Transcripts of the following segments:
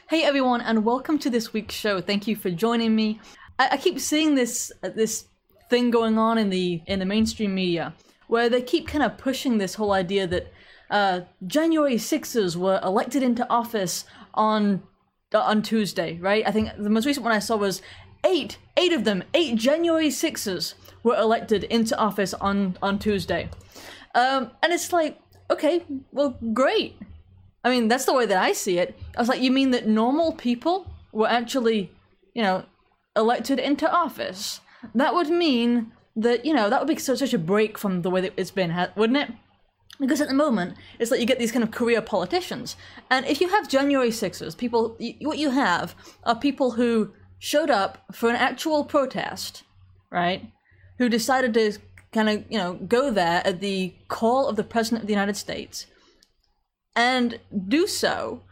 Hey everyone, and welcome to this week's show. Thank you for joining me. I keep seeing this thing going on in the mainstream media, where they keep kind of pushing this whole idea that January 6ers were elected into office on Tuesday, right? I think the most recent one I saw was eight of them, 8 January 6ers were elected into office on Tuesday. And it's like, okay, well, great. I mean, that's the way that I see it. I was like, you mean that normal people were actually, elected into office? That would mean that, that would be such a break from the way that it's been, wouldn't it? Because at the moment, it's like you get these kind of career politicians. And if you have January 6ers, what you have are people who showed up for an actual protest, right? Who decided to kind of, go there at the call of the President of the United States. And do so,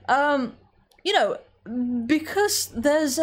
because there's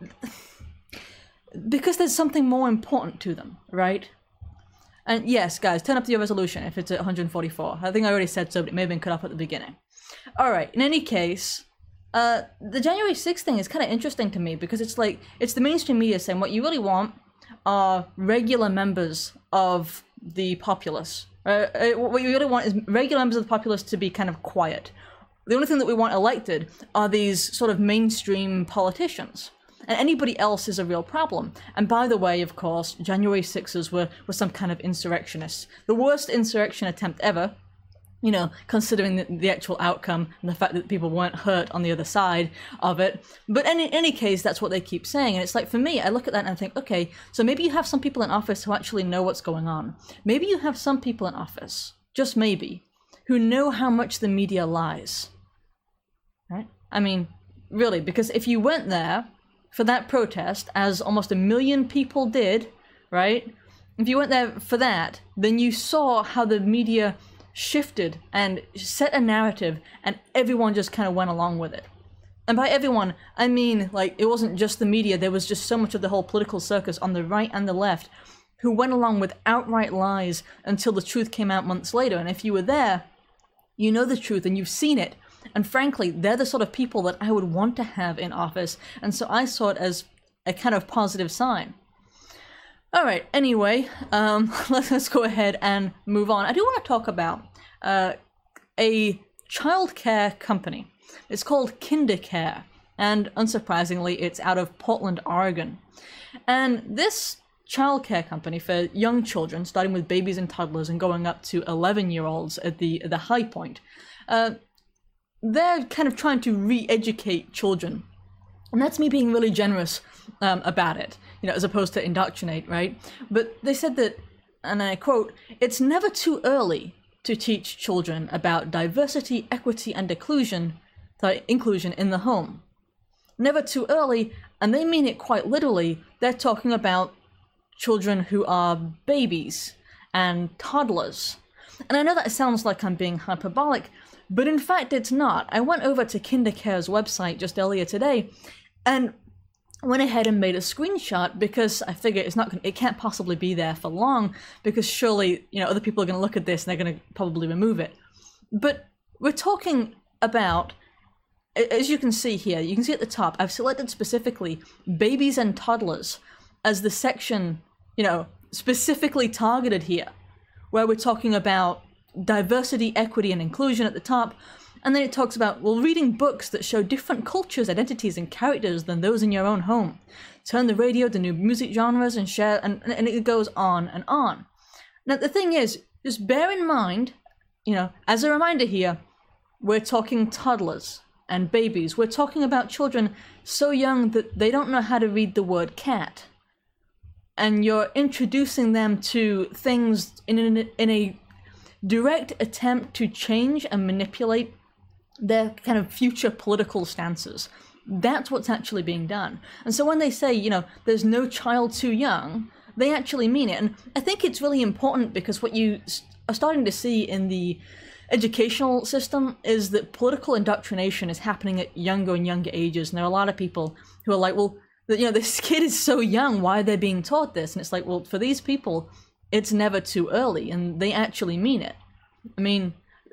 something more important to them, right? And yes, guys, turn up to your resolution if it's at 144. I think I already said so, but it may have been cut off at the beginning. All right, in any case, the January 6th thing is kind of interesting to me because it's like, it's the mainstream media saying what you really want are regular members of the populace. What you really want is regular members of the populace to be kind of quiet. The only thing that we want elected are these sort of mainstream politicians. And anybody else is a real problem. And by the way, of course, January 6ers were some kind of insurrectionists. The worst insurrection attempt ever, considering the actual outcome and the fact that people weren't hurt on the other side of it. But in any case, that's what they keep saying. And it's like, for me, I look at that and I think, okay, so maybe you have some people in office who actually know what's going on. Maybe you have some people in office, just maybe, who know how much the media lies. Right? I mean, really, because if you went there for that protest, as almost 1 million people did, right? If you went there for that, then you saw how the media shifted and set a narrative, and everyone just kind of went along with it. And by everyone, I mean, like, it wasn't just the media, there was just so much of the whole political circus on the right and the left who went along with outright lies until the truth came out months later. And if you were there, you know the truth and you've seen it. And frankly, they're the sort of people that I would want to have in office. And so I saw it as a kind of positive sign. All right, anyway, let's go ahead and move on. I do want to talk about a childcare company. It's called KinderCare, and unsurprisingly, it's out of Portland, Oregon. And this childcare company for young children, starting with babies and toddlers and going up to 11-year-olds at the high point, they're kind of trying to re-educate children. And that's me being really generous about it, as opposed to indoctrinate, right? But they said that, and I quote, "It's never too early to teach children about diversity, equity, and inclusion in the home." Never too early, and they mean it quite literally. They're talking about children who are babies and toddlers. And I know that sounds like I'm being hyperbolic, but in fact it's not. I went over to KinderCare's website just earlier today and went ahead and made a screenshot because I figure it can't possibly be there for long, because surely, other people are going to look at this and they're going to probably remove it. But we're talking about, as you can see here, you can see at the top, I've selected specifically babies and toddlers as the section, specifically targeted here, where we're talking about diversity, equity, and inclusion at the top. And then it talks about, reading books that show different cultures, identities, and characters than those in your own home. Turn the radio to new music genres and share, and it goes on and on. Now, the thing is, just bear in mind, as a reminder here, we're talking toddlers and babies. We're talking about children so young that they don't know how to read the word cat. And you're introducing them to things in a direct attempt to change and manipulate their kind of future political stances. That's what's actually being done. And so when they say, there's no child too young, they actually mean it. And I think it's really important because what you are starting to see in the educational system is that political indoctrination is happening at younger and younger ages. And there are a lot of people who are like, this kid is so young, why are they being taught this? And it's like, for these people, it's never too early, and they actually mean it. I mean,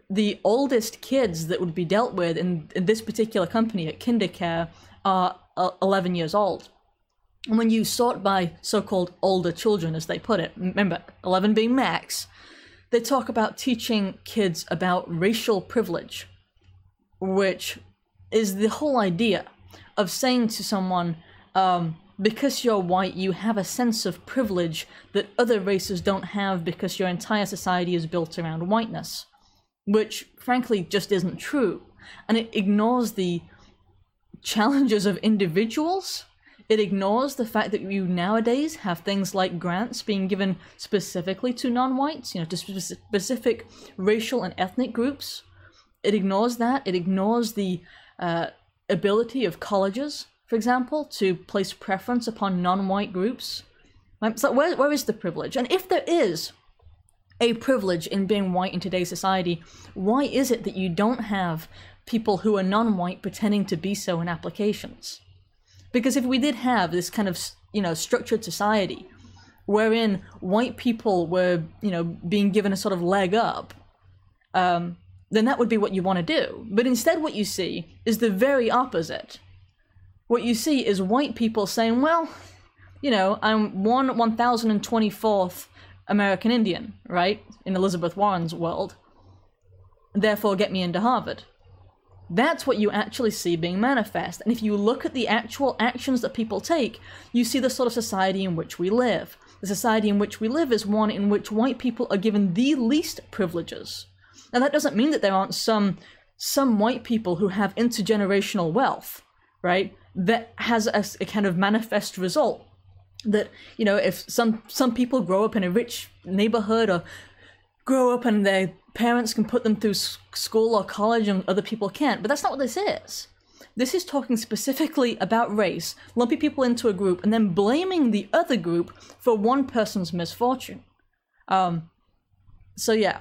the oldest kids that would be dealt with in this particular company at KinderCare are 11 years old. And when you sort by so-called older children, as they put it, remember, 11 being max, they talk about teaching kids about racial privilege, which is the whole idea of saying to someone, because you're white, you have a sense of privilege that other races don't have because your entire society is built around whiteness, which frankly just isn't true. And it ignores the challenges of individuals. It ignores the fact that you nowadays have things like grants being given specifically to non-whites, to specific racial and ethnic groups. It ignores that. It ignores the ability of colleges, for example, to place preference upon non-white groups. So where is the privilege? And if there is a privilege in being white in today's society, why is it that you don't have people who are non-white pretending to be so in applications? Because if we did have this kind of, structured society wherein white people were, being given a sort of leg up, then that would be what you want to do. But instead what you see is the very opposite. What you see is white people saying, well, I'm 1024th American Indian, right? In Elizabeth Warren's world. Therefore, get me into Harvard. That's what you actually see being manifest. And if you look at the actual actions that people take, you see the sort of society in which we live. The society in which we live is one in which white people are given the least privileges. Now, that doesn't mean that there aren't some white people who have intergenerational wealth, right? That has a kind of manifest result that, if some people grow up in a rich neighborhood or grow up and their parents can put them through school or college and other people can't. But that's not what this is. This is talking specifically about race, lumping people into a group and then blaming the other group for one person's misfortune. So yeah.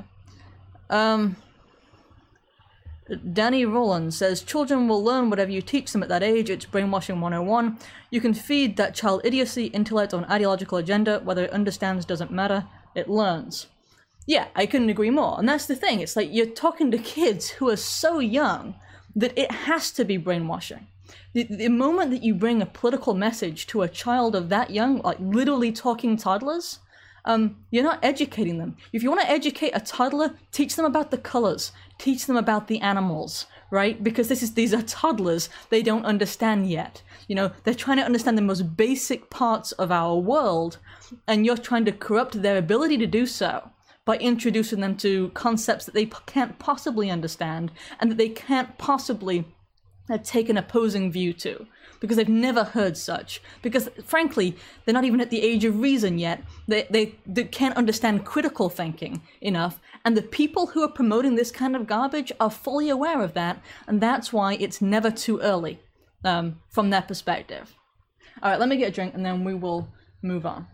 Danny Rowland says, children will learn whatever you teach them at that age. It's brainwashing 101. You can feed that child idiocy, intellect, or an ideological agenda. Whether it understands doesn't matter. It learns. Yeah, I couldn't agree more. And that's the thing. It's like you're talking to kids who are so young that it has to be brainwashing. The moment that you bring a political message to a child of that young, like literally talking toddlers, you're not educating them. If you want to educate a toddler, teach them about the colors, teach them about the animals, right? Because these are toddlers. They don't understand yet. They're trying to understand the most basic parts of our world, and you're trying to corrupt their ability to do so by introducing them to concepts that they can't possibly understand and that they can't possibly take an opposing view to, because they've never heard such. Because, frankly, they're not even at the age of reason yet. They can't understand critical thinking enough, and the people who are promoting this kind of garbage are fully aware of that, and that's why it's never too early from their perspective. All right, let me get a drink, and then we will move on.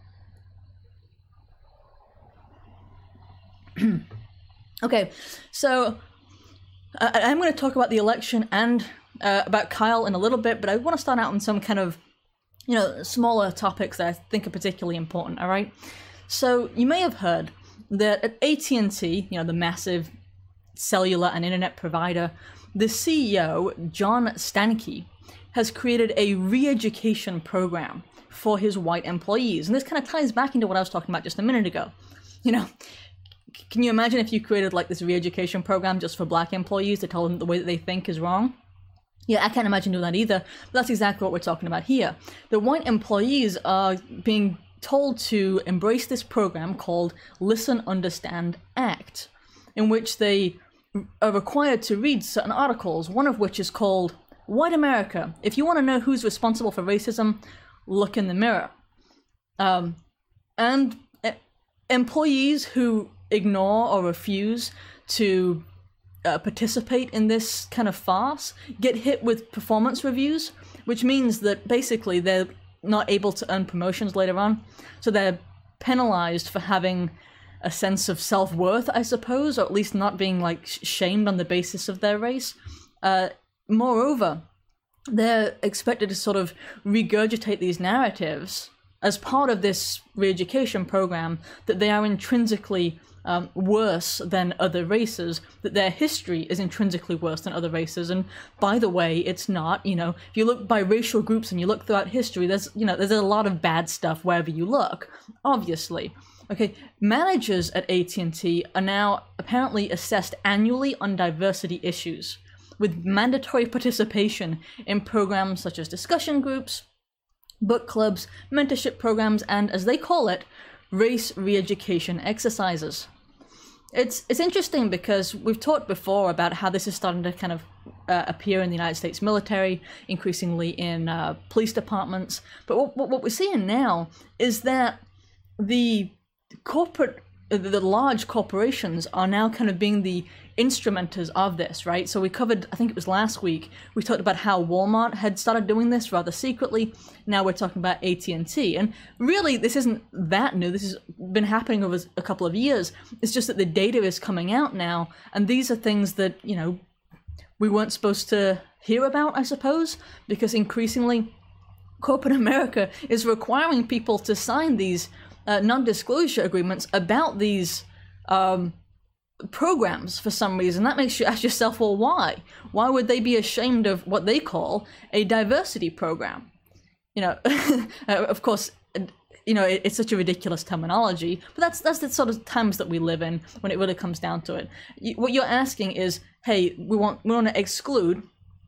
Okay, so I'm going to talk about the election and about Kyle in a little bit, but I want to start out on some kind of, smaller topics that I think are particularly important, all right? So you may have heard that at AT&T, the massive cellular and internet provider, the CEO, John Stankey, has created a re-education program for his white employees. And this kind of ties back into what I was talking about just a minute ago. Can you imagine if you created like this re-education program just for black employees to tell them the way that they think is wrong? Yeah, I can't imagine doing that either, but that's exactly what we're talking about here. The white employees are being told to embrace this program called Listen, Understand, Act, in which they are required to read certain articles, one of which is called White America. If you want to know who's responsible for racism, look in the mirror. And employees who ignore or refuse to participate in this kind of farce get hit with performance reviews, which means that basically they're not able to earn promotions later on. So they're penalized for having a sense of self-worth, I suppose, or at least not being like shamed on the basis of their race. Moreover, they're expected to sort of regurgitate these narratives as part of this re-education program that they are intrinsically worse than other races, that their history is intrinsically worse than other races. And by the way, it's not. You know, if you look by racial groups and you look throughout history, there's a lot of bad stuff wherever you look, obviously. Okay, managers at AT&T are now apparently assessed annually on diversity issues, with mandatory participation in programs such as discussion groups, book clubs, mentorship programs, and, as they call it, race re-education exercises. It's interesting because we've talked before about how this is starting to kind of appear in the United States military, increasingly in police departments. But what we're seeing now is that the large corporations are now kind of being the instrumenters of this, right? So we covered, I think it was last week, we talked about how Walmart had started doing this rather secretly. Now we're talking about AT&T. And really, this isn't that new. This has been happening over a couple of years. It's just that the data is coming out now. And these are things that, you know, we weren't supposed to hear about, I suppose, because increasingly corporate America is requiring people to sign these non-disclosure agreements about these programs for some reason. That makes you ask yourself, well, why? Why would they be ashamed of what they call a diversity program? You know, of course, you know, it's such a ridiculous terminology, but that's the sort of times that we live in when it really comes down to it. What you're asking is, hey, we want to exclude,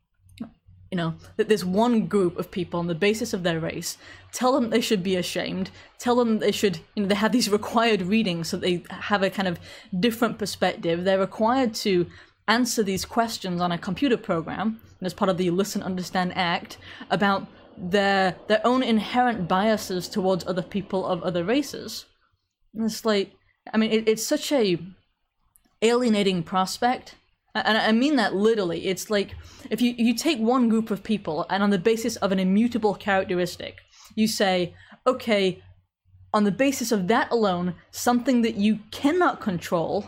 you know, that there's one group of people on the basis of their race. Tell them they should be ashamed. Tell them they should, you know, they have these required readings so they have a kind of different perspective. They're required to answer these questions on a computer program, and as part of the Listen, Understand Act, about their own inherent biases towards other people of other races. And it's like, I mean, it's such a alienating prospect. And I mean that literally. It's like, if you take one group of people and on the basis of an immutable characteristic, you say, okay, on the basis of that alone, something that you cannot control,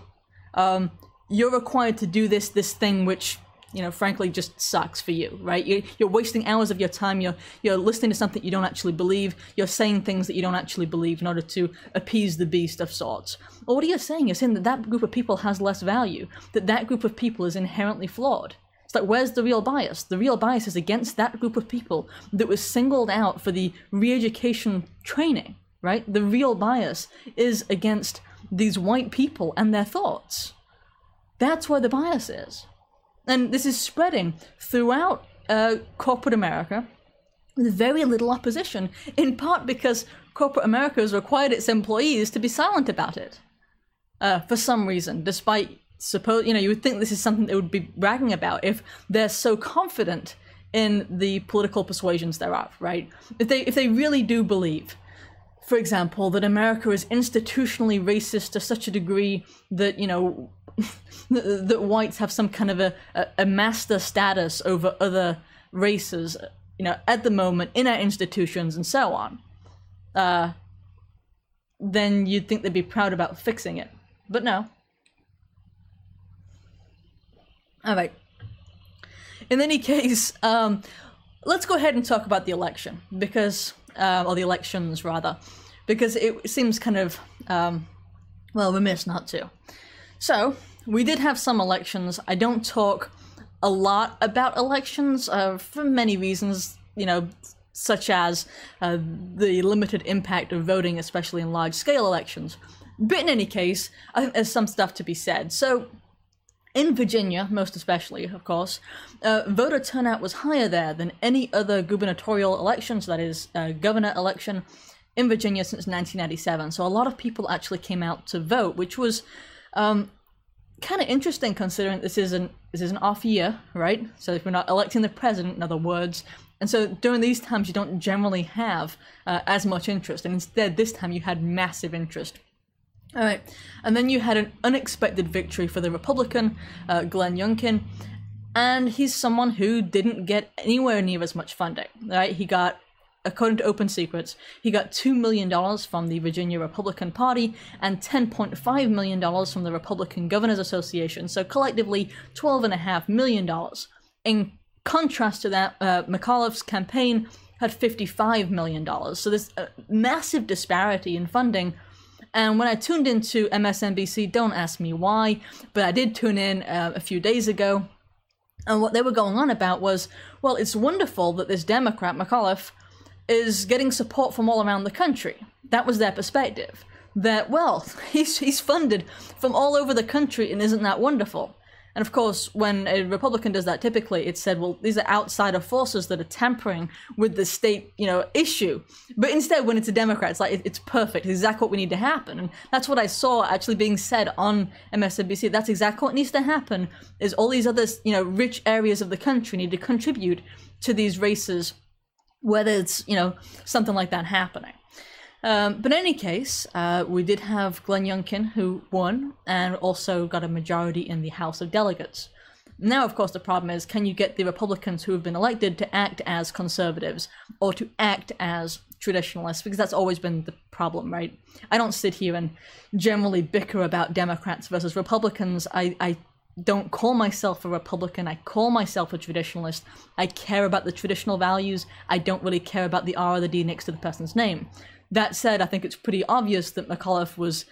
you're required to do this thing which, you know, frankly just sucks for you, right? You're wasting hours of your time, you're listening to something you don't actually believe, you're saying things that you don't actually believe in order to appease the beast of sorts. Well, what are you saying? You're saying that that group of people has less value, that group of people is inherently flawed. It's like, where's the real bias? The real bias is against that group of people that was singled out for the re-education training, right? The real bias is against these white people and their thoughts. That's where the bias is. And this is spreading throughout corporate America with very little opposition, in part because corporate America has required its employees to be silent about it for some reason, despite, you know, you would think this is something they would be bragging about if they're so confident in the political persuasions thereof, right? If they really do believe, for example, that America is institutionally racist to such a degree that, you know, that whites have some kind of a master status over other races, you know, at the moment in our institutions and so on, then you'd think they'd be proud about fixing it. But no. All right. In any case, let's go ahead and talk about the election, because, or the elections rather, because it seems kind of, well, remiss not to. So, we did have some elections. I don't talk a lot about elections for many reasons, you know, such as the limited impact of voting, especially in large-scale elections. But in any case, I think there's some stuff to be said. So, in Virginia, most especially, of course, voter turnout was higher there than any other gubernatorial election, so that is, governor election, in Virginia since 1997. So a lot of people actually came out to vote, which was kind of interesting considering this is an off year, right? So if we're not electing the president, in other words, and so during these times you don't generally have as much interest, and instead this time you had massive interest. All right, and then you had an unexpected victory for the Republican, Glenn Youngkin, and he's someone who didn't get anywhere near as much funding, right? He got, according to Open Secrets, he got $2 million from the Virginia Republican Party and $10.5 million from the Republican Governors Association, so collectively $12.5 million. In contrast to that, McAuliffe's campaign had $55 million, so there's a massive disparity in funding, And when I tuned into MSNBC, don't ask me why, but I did tune in a few days ago. And what they were going on about was, well, it's wonderful that this Democrat, McAuliffe, is getting support from all around the country. That was their perspective. That, well, he's funded from all over the country, and isn't that wonderful? And of course, when a Republican does that, typically it's said, well, these are outsider forces that are tampering with the state, issue. But instead, when it's a Democrat, it's like, it's perfect, it's exactly what we need to happen. And that's what I saw actually being said on MSNBC. That's exactly what needs to happen, is all these other, rich areas of the country need to contribute to these races, whether it's, something like that happening. But in any case, we did have Glenn Youngkin, who won, and also got a majority in the House of Delegates. Now, of course, the problem is, can you get the Republicans who have been elected to act as conservatives, or to act as traditionalists? Because that's always been the problem, right? I don't sit here and generally bicker about Democrats versus Republicans. I don't call myself a Republican, I call myself a traditionalist. I care about the traditional values, I don't really care about the R or the D next to the person's name. That said, I think it's pretty obvious that McAuliffe was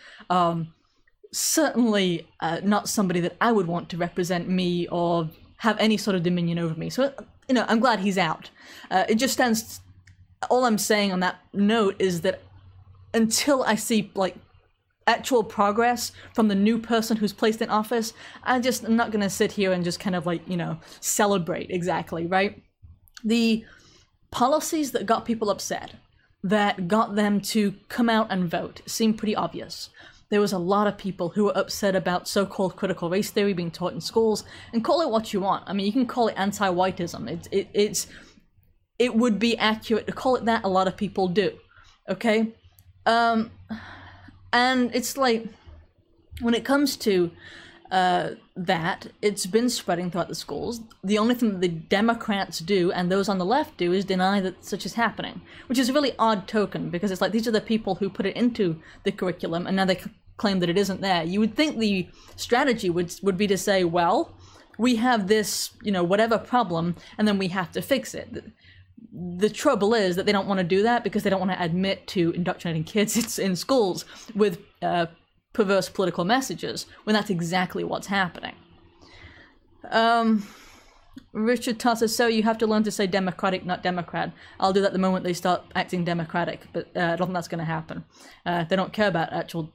certainly not somebody that I would want to represent me or have any sort of dominion over me. So, I'm glad he's out. It just stands, all I'm saying on that note is that until I see, actual progress from the new person who's placed in office, I'm not going to sit here and just kind of celebrate exactly, right? The policies that got people upset, that got them to come out and vote, seemed pretty obvious. There was a lot of people who were upset about so-called critical race theory being taught in schools, and call it what you want. I mean, you can call it anti-whiteism. It would be accurate to call it that. A lot of people do, okay? And it's like, when it comes to that, it's been spreading throughout the schools. The only thing that the Democrats do, and those on the left do, is deny that such is happening, which is a really odd token, because it's like, these are the people who put it into the curriculum, and now they claim that it isn't there. You would think the strategy would be to say, well, we have this, whatever problem, and then we have to fix it. The trouble is that they don't want to do that because they don't want to admit to indoctrinating kids in schools with perverse political messages, when that's exactly what's happening. Richard Todd says, so you have to learn to say democratic, not Democrat. I'll do that the moment they start acting democratic, but I don't think that's going to happen. They don't care about actual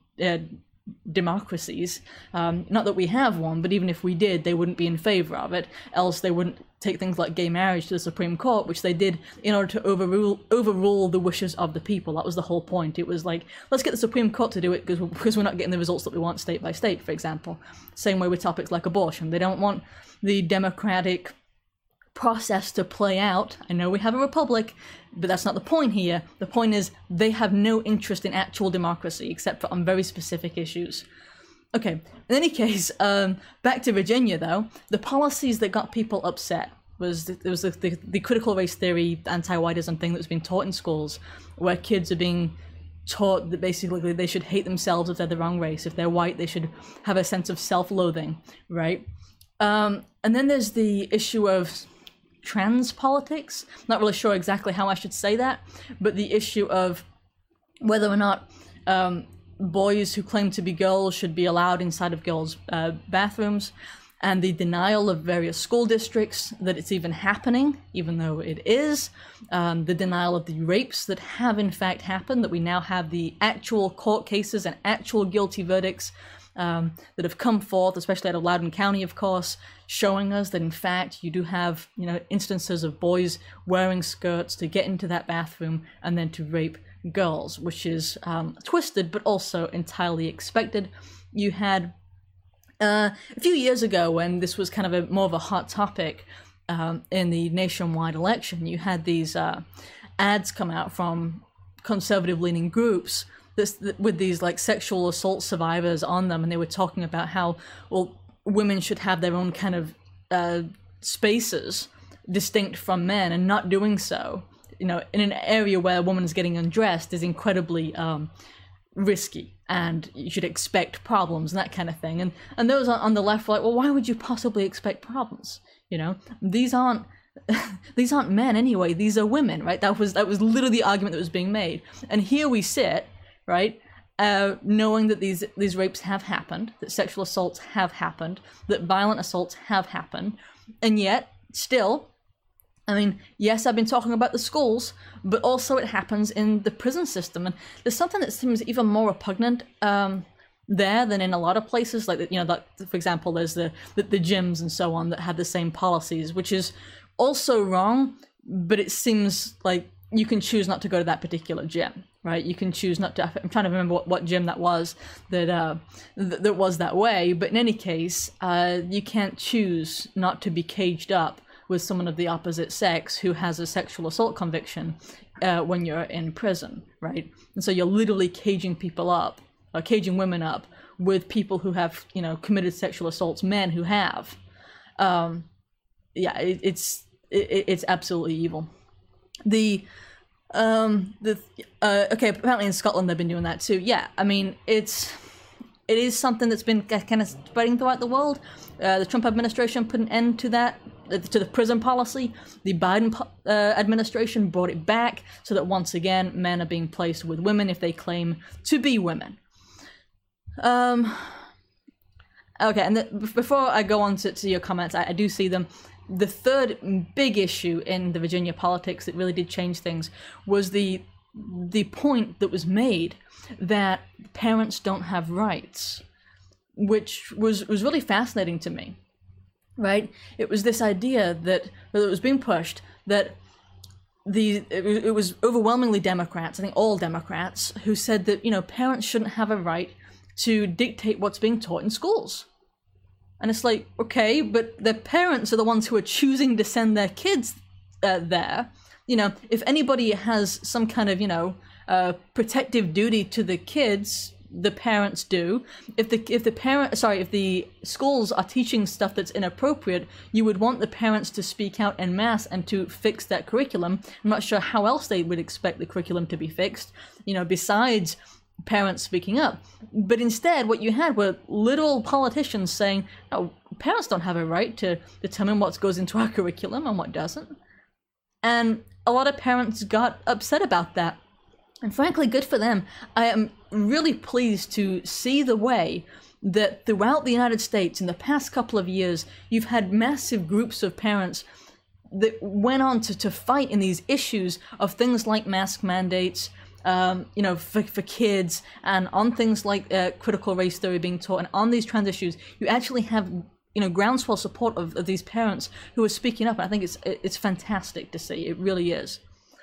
democracies. Not that we have one, but even if we did, they wouldn't be in favor of it, else they wouldn't take things like gay marriage to the Supreme Court, which they did in order to overrule the wishes of the people. That was the whole point. It was like, let's get the Supreme Court to do it because we're not getting the results that we want state by state, for example. Same way with topics like abortion. They don't want the democratic process to play out. I know we have a republic, but that's not the point here. The point is they have no interest in actual democracy except for on very specific issues. Okay, in any case, back to Virginia though, the policies that got people upset was the critical race theory, anti-whiteism thing that was being taught in schools, where kids are being taught that basically they should hate themselves if they're the wrong race. If they're white, they should have a sense of self-loathing, right? And then there's the issue of trans politics. Not really sure exactly how I should say that, but the issue of whether or not boys who claim to be girls should be allowed inside of girls' bathrooms, and the denial of various school districts that it's even happening, even though it is, the denial of the rapes that have in fact happened, that we now have the actual court cases and actual guilty verdicts that have come forth, especially out of Loudoun County, of course, showing us that in fact you do have, instances of boys wearing skirts to get into that bathroom and then to rape girls, which is twisted but also entirely expected. You had a few years ago, when this was kind of more of a hot topic in the nationwide election, you had these ads come out from conservative-leaning groups with these like sexual assault survivors on them, and they were talking about how, well, women should have their own kind of spaces distinct from men, and not doing so, in an area where a woman is getting undressed is incredibly risky, and you should expect problems and that kind of thing. And those on the left were like, well, why would you possibly expect problems? These aren't men anyway. These are women, right? That was literally the argument that was being made. And here we sit, right? knowing that these rapes have happened, that sexual assaults have happened, that violent assaults have happened, and yet still, I mean, yes, I've been talking about the schools, but also it happens in the prison system, and there's something that seems even more repugnant there than in a lot of places, like, you know, that, for example, there's the gyms and so on that have the same policies, which is also wrong, but it seems like you can choose not to go to that particular gym, right? You can choose not to. I'm trying to remember what gym that was that was that way, but in any case, you can't choose not to be caged up with someone of the opposite sex who has a sexual assault conviction when you're in prison, right? And so you're literally caging people up, or caging women up with people who have, you know, committed sexual assaults, men who have. It's absolutely evil. Okay, apparently in Scotland they've been doing that too. Yeah, I mean, it is something that's been kind of spreading throughout the world. The Trump administration put an end to that, to the prison policy. The Biden administration brought it back so that once again men are being placed with women if they claim to be women. Okay, and before I go on to your comments, I do see them. The third big issue in the Virginia politics that really did change things was the point that was made that parents don't have rights, which was really fascinating to me, right? It was this idea that it was being pushed that it was overwhelmingly Democrats, I think all Democrats, who said that, you know, parents shouldn't have a right to dictate what's being taught in schools. And it's like, okay, but the parents are the ones who are choosing to send their kids there. You know, if anybody has some kind of, you know, protective duty to the kids, the parents do. If the schools are teaching stuff that's inappropriate, you would want the parents to speak out en masse and to fix that curriculum. I'm not sure how else they would expect the curriculum to be fixed, you know, besides parents speaking up. But instead what you had were little politicians saying, oh, parents don't have a right to determine what goes into our curriculum and what doesn't. And a lot of parents got upset about that. And frankly, good for them. I am really pleased to see the way that throughout the United States in the past couple of years, you've had massive groups of parents that went on to fight in these issues of things like mask mandates, you know, for kids, and on things like critical race theory being taught, and on these trans issues, you actually have, you know, groundswell support of these parents who are speaking up. And I think it's fantastic to see. It really is.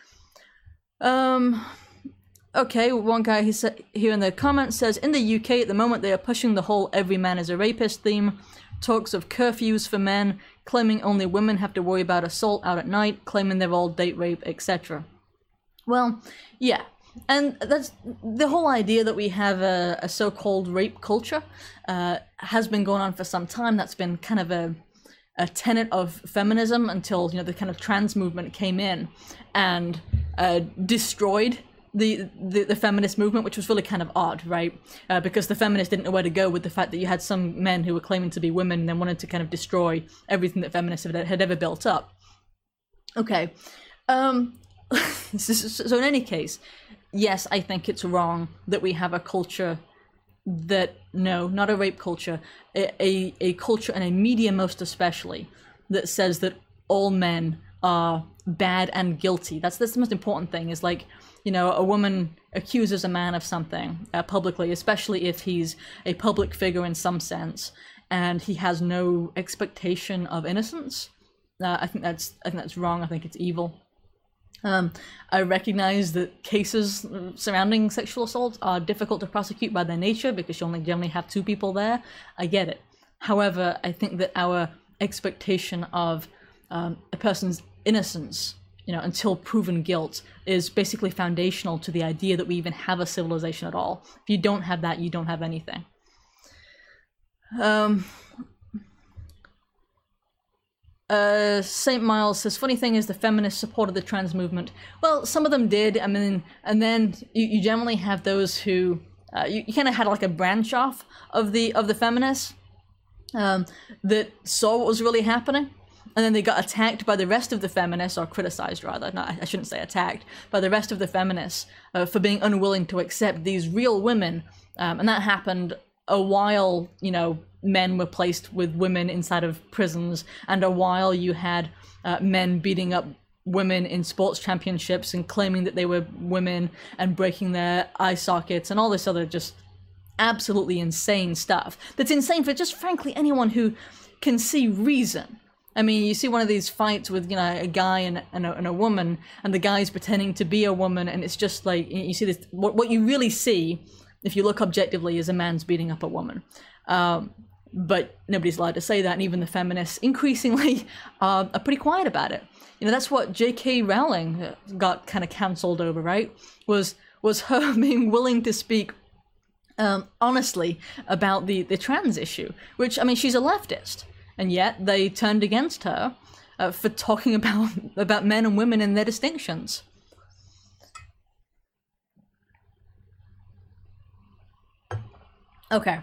Okay, one guy he said here in the comments says, in the UK at the moment they are pushing the whole every man is a rapist theme, talks of curfews for men, claiming only women have to worry about assault out at night, claiming they're all date rape, etc. Well, yeah. And that's the whole idea that we have a so-called rape culture has been going on for some time. That's been kind of a tenet of feminism until, you know, the kind of trans movement came in and destroyed the feminist movement, which was really kind of odd, right? Because the feminists didn't know where to go with the fact that you had some men who were claiming to be women and then wanted to kind of destroy everything that feminists had ever built up. Okay. So in any case, yes, I think it's wrong that we have a culture that, no, not a rape culture, a culture, and a media most especially, that says that all men are bad and guilty. That's the most important thing, is like, you know, a woman accuses a man of something publicly, especially if he's a public figure in some sense, and he has no expectation of innocence. I think that's wrong. I think it's evil. I recognize that cases surrounding sexual assault are difficult to prosecute by their nature because you only generally have two people there. I get it. However, I think that our expectation of a person's innocence, you know, until proven guilt, is basically foundational to the idea that we even have a civilization at all. If you don't have that, you don't have anything. St. Miles says, funny thing is the feminists supported the trans movement. Well, some of them did. I mean, and then you generally have those who you kind of had like a branch off of the feminists that saw what was really happening and then they got attacked by the rest of the feminists, or criticized rather, no, I shouldn't say attacked, by the rest of the feminists for being unwilling to accept these real women. And that happened a while, you know, men were placed with women inside of prisons, and a while you had men beating up women in sports championships and claiming that they were women and breaking their eye sockets and all this other just absolutely insane stuff. That's insane for just frankly anyone who can see reason. I mean, you see one of these fights with, you know, a guy and a woman, and the guy's pretending to be a woman, and it's just like, you see this, what you really see, if you look objectively, is a man's beating up a woman. But nobody's allowed to say that, and even the feminists increasingly are pretty quiet about it. You know, that's what J.K. Rowling got kind of cancelled over, right? Was her being willing to speak honestly about the trans issue, which, I mean, she's a leftist, and yet they turned against her for talking about men and women and their distinctions. Okay.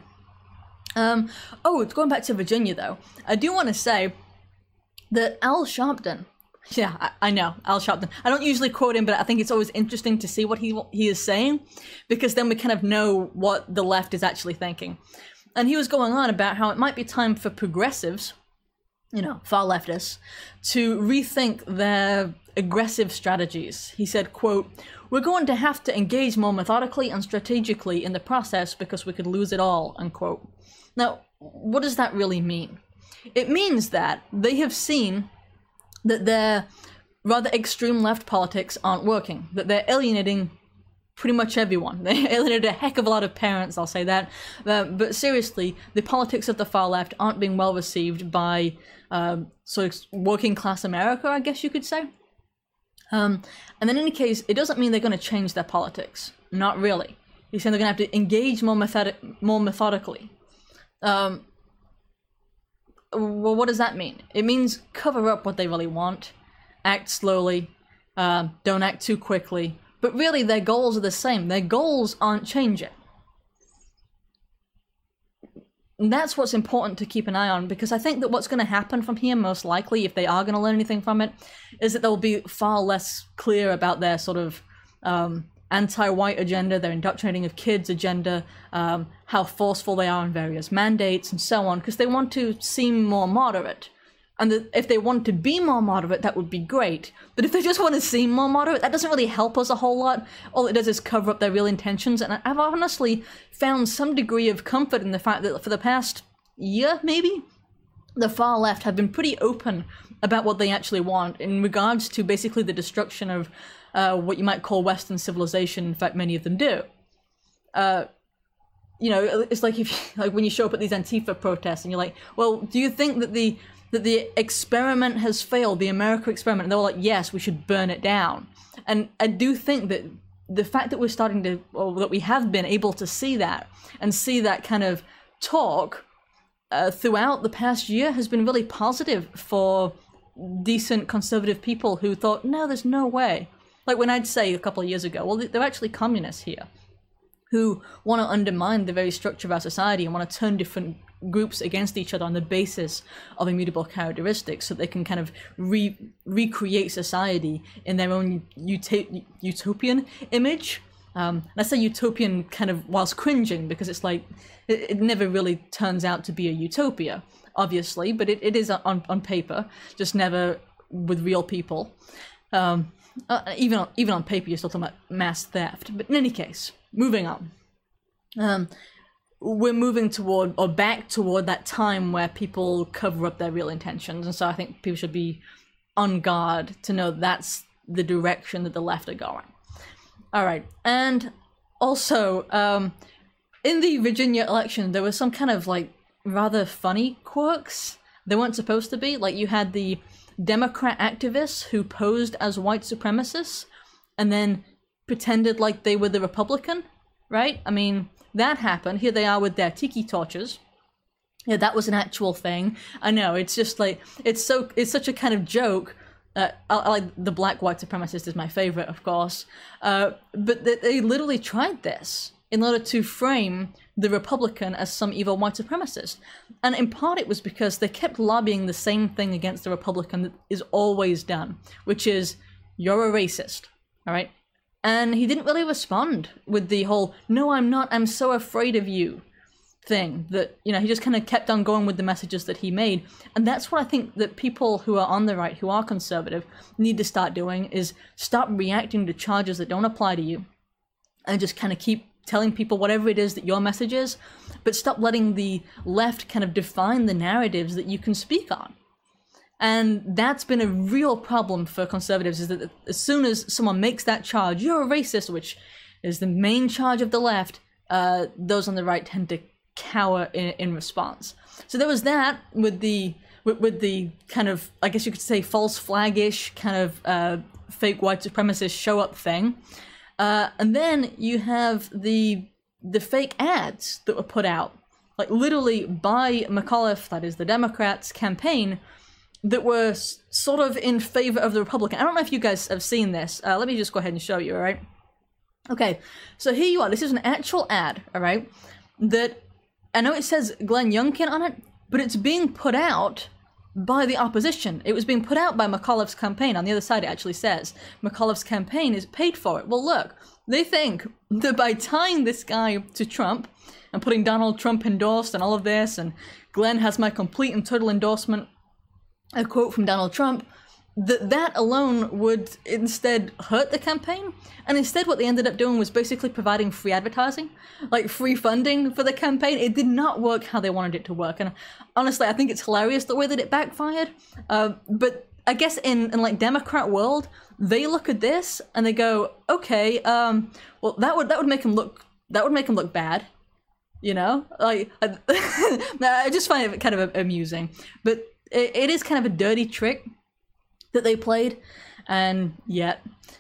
Going back to Virginia, though, I do want to say that Al Sharpton, yeah, I know, Al Sharpton, I don't usually quote him, but I think it's always interesting to see what he is saying, because then we kind of know what the left is actually thinking. And he was going on about how it might be time for progressives, you know, far leftists, to rethink their aggressive strategies. He said, quote, "We're going to have to engage more methodically and strategically in the process because we could lose it all," unquote. Now, what does that really mean? It means that they have seen that their rather extreme left politics aren't working, that they're alienating pretty much everyone. They alienated a heck of a lot of parents, I'll say that. But seriously, the politics of the far left aren't being well received by sort of working class America, I guess you could say. And in any case, it doesn't mean they're going to change their politics. Not really. He's saying they're going to have to engage more methodically. Well, what does that mean? It means cover up what they really want, act slowly, don't act too quickly, but really their goals are the same. Their goals aren't changing. And that's what's important to keep an eye on, because I think that what's going to happen from here, most likely, if they are going to learn anything from it, is that they'll be far less clear about their sort of anti-white agenda, their indoctrinating of kids agenda, how forceful they are in various mandates and so on, because they want to seem more moderate. And if they want to be more moderate, that would be great. But if they just want to seem more moderate, that doesn't really help us a whole lot. All it does is cover up their real intentions. And I've honestly found some degree of comfort in the fact that for the past year, maybe, the far left have been pretty open about what they actually want in regards to basically the destruction of what you might call Western civilization. In fact, many of them do. You know, it's like when you show up at these Antifa protests and you're like, well, do you think that the experiment has failed, the America experiment? And they're all like, yes, we should burn it down. And I do think that the fact that we're starting to, or that we have been able to see that and see that kind of talk throughout the past year has been really positive for decent conservative people who thought, no, there's no way. Like when I'd say a couple of years ago, well, they're actually communists here who want to undermine the very structure of our society and want to turn different groups against each other on the basis of immutable characteristics so they can kind of recreate society in their own utopian image. And I say utopian kind of whilst cringing, because it's like, it never really turns out to be a utopia, obviously, but it is on paper, just never with real people. Even on paper, you're still talking about mass theft. But in any case, moving on. We're moving toward, or back toward, that time where people cover up their real intentions. And so I think people should be on guard to know that's the direction that the left are going. All right. And also, in the Virginia election, there was some kind of like rather funny quirks. They weren't supposed to be. Like you had the Democrat activists who posed as white supremacists and then pretended like they were the Republican, right? I mean, that happened. Here they are with their tiki torches. Yeah, that was an actual thing. I know, it's just like, it's such a kind of joke. I like the black white supremacist is my favorite, of course. But they literally tried this in order to frame the Republican as some evil white supremacist. And in part it was because they kept lobbying the same thing against the Republican that is always done, which is, you're a racist, all right? And he didn't really respond with the whole, no, I'm not, I'm so afraid of you thing. That, you know, he just kind of kept on going with the messages that he made. And that's what I think that people who are on the right, who are conservative, need to start doing, is stop reacting to charges that don't apply to you and just kind of keep telling people whatever it is that your message is, but stop letting the left kind of define the narratives that you can speak on. And that's been a real problem for conservatives, is that as soon as someone makes that charge, you're a racist, which is the main charge of the left, those on the right tend to cower in response. So there was that with the kind of, I guess you could say, false flag-ish kind of fake white supremacist show-up thing. And then you have the fake ads that were put out, like literally by McAuliffe, that is the Democrats' campaign, that were sort of in favor of the Republican. I don't know if you guys have seen this. Let me just go ahead and show you, all right? Okay, so here you are. This is an actual ad, all right? That, I know it says Glenn Youngkin on it, but it's being put out by the opposition. It was being put out by McAuliffe's campaign. On the other side, it actually says McAuliffe's campaign is paid for it. Well, look, they think that by tying this guy to Trump and putting Donald Trump endorsed and all of this, and Glenn has my complete and total endorsement, a quote from Donald Trump, that alone would instead hurt the campaign. And instead what they ended up doing was basically providing free advertising, like free funding for the campaign. It did not work how they wanted it to work. And honestly, I think it's hilarious the way that it backfired. But I guess in like Democrat world, they look at this and they go, okay, well that would make him look bad. You know, like I just find it kind of amusing, but it is kind of a dirty trick that they played, and yet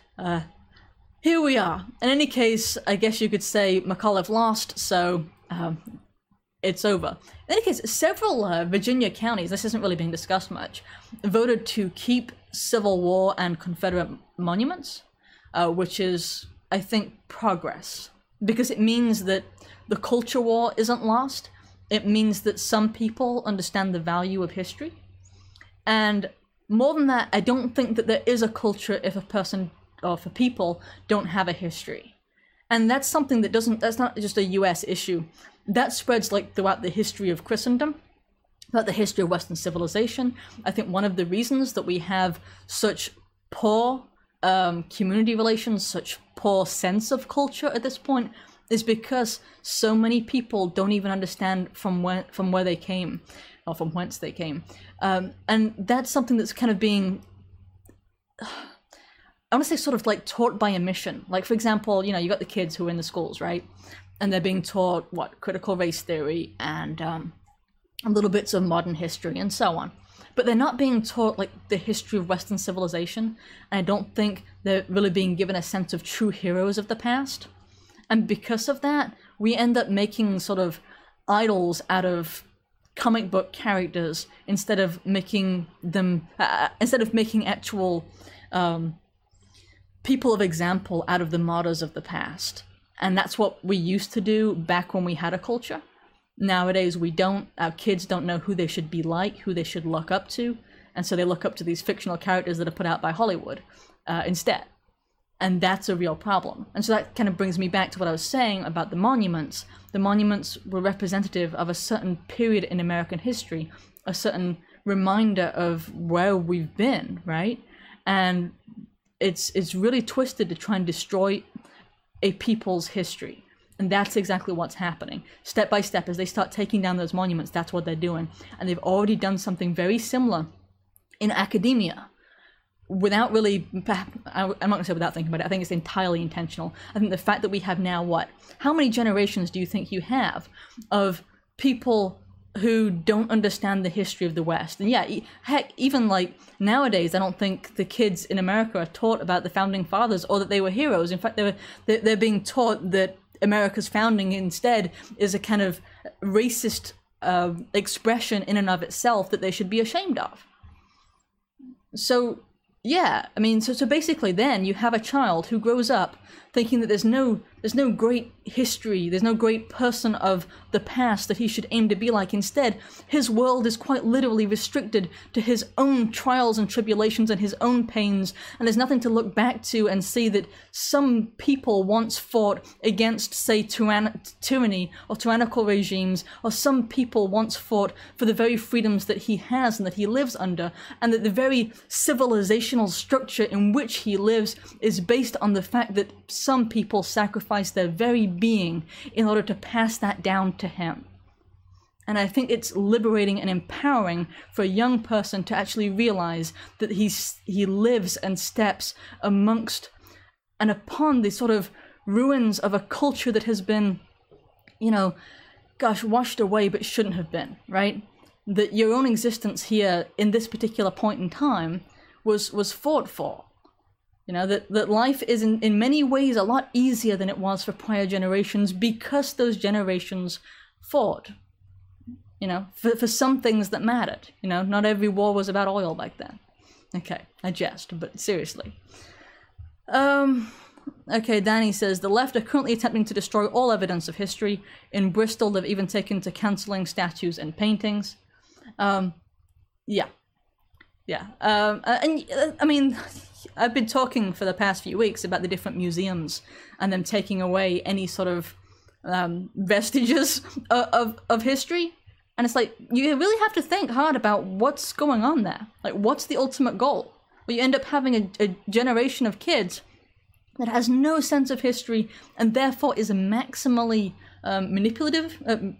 here we are. In any case, I guess you could say McAuliffe lost, so it's over. In any case, several Virginia counties, this isn't really being discussed much, voted to keep Civil War and Confederate monuments, which is, I think, progress, because it means that the culture war isn't lost. It means that some people understand the value of history. And more than that, I don't think that there is a culture if a person, or if people, don't have a history. And that's something that's not just a US issue. That spreads like throughout the history of Christendom, throughout the history of Western civilization. I think one of the reasons that we have such poor community relations, such poor sense of culture at this point, is because so many people don't even understand from where they came, or from whence they came. And that's something that's kind of being, I want to say, sort of like taught by omission. Like, for example, you know, you got the kids who are in the schools, right? And they're being taught, critical race theory and little bits of modern history and so on. But they're not being taught, like, the history of Western civilization. And I don't think they're really being given a sense of true heroes of the past. And because of that, we end up making sort of idols out of comic book characters instead of making them actual people of example out of the martyrs of the past. And that's what we used to do back when we had a culture. Nowadays we don't. Our kids don't know who they should be like, who they should look up to, and so they look up to these fictional characters that are put out by Hollywood instead. And that's a real problem. And so that kind of brings me back to what I was saying about the monuments. The monuments were representative of a certain period in American history, a certain reminder of where we've been, right? And it's really twisted to try and destroy a people's history. And that's exactly what's happening. Step by step, as they start taking down those monuments, that's what they're doing. And they've already done something very similar in academia. Without really, I'm not going to say without thinking about it, I think it's entirely intentional. I think the fact that we have now, how many generations do you think you have of people who don't understand the history of the West? And yeah, heck, even like nowadays, I don't think the kids in America are taught about the founding fathers or that they were heroes. In fact, they're being taught that America's founding instead is a kind of racist expression in and of itself that they should be ashamed of. So yeah, I mean, so basically then you have a child who grows up thinking that there's no There's no great history, there's no great person of the past that he should aim to be like. Instead, his world is quite literally restricted to his own trials and tribulations and his own pains, and there's nothing to look back to and see that some people once fought against, say, tyranny or tyrannical regimes, or some people once fought for the very freedoms that he has and that he lives under, and that the very civilizational structure in which he lives is based on the fact that some people sacrifice their very being in order to pass that down to him. And I think it's liberating and empowering for a young person to actually realize that he lives and steps amongst and upon the sort of ruins of a culture that has been, washed away but shouldn't have been, right? That your own existence here in this particular point in time was fought for. That life is in many ways a lot easier than it was for prior generations because those generations fought, for some things that mattered. Not every war was about oil back then. Okay, I jest, but seriously. Okay, Danny says, the left are currently attempting to destroy all evidence of history. In Bristol, they've even taken to cancelling statues and paintings. Yeah. I mean, I've been talking for the past few weeks about the different museums and them taking away any sort of vestiges of history. And it's like, you really have to think hard about what's going on there. Like, what's the ultimate goal? Well, you end up having a generation of kids that has no sense of history and therefore is maximally manipulativeable.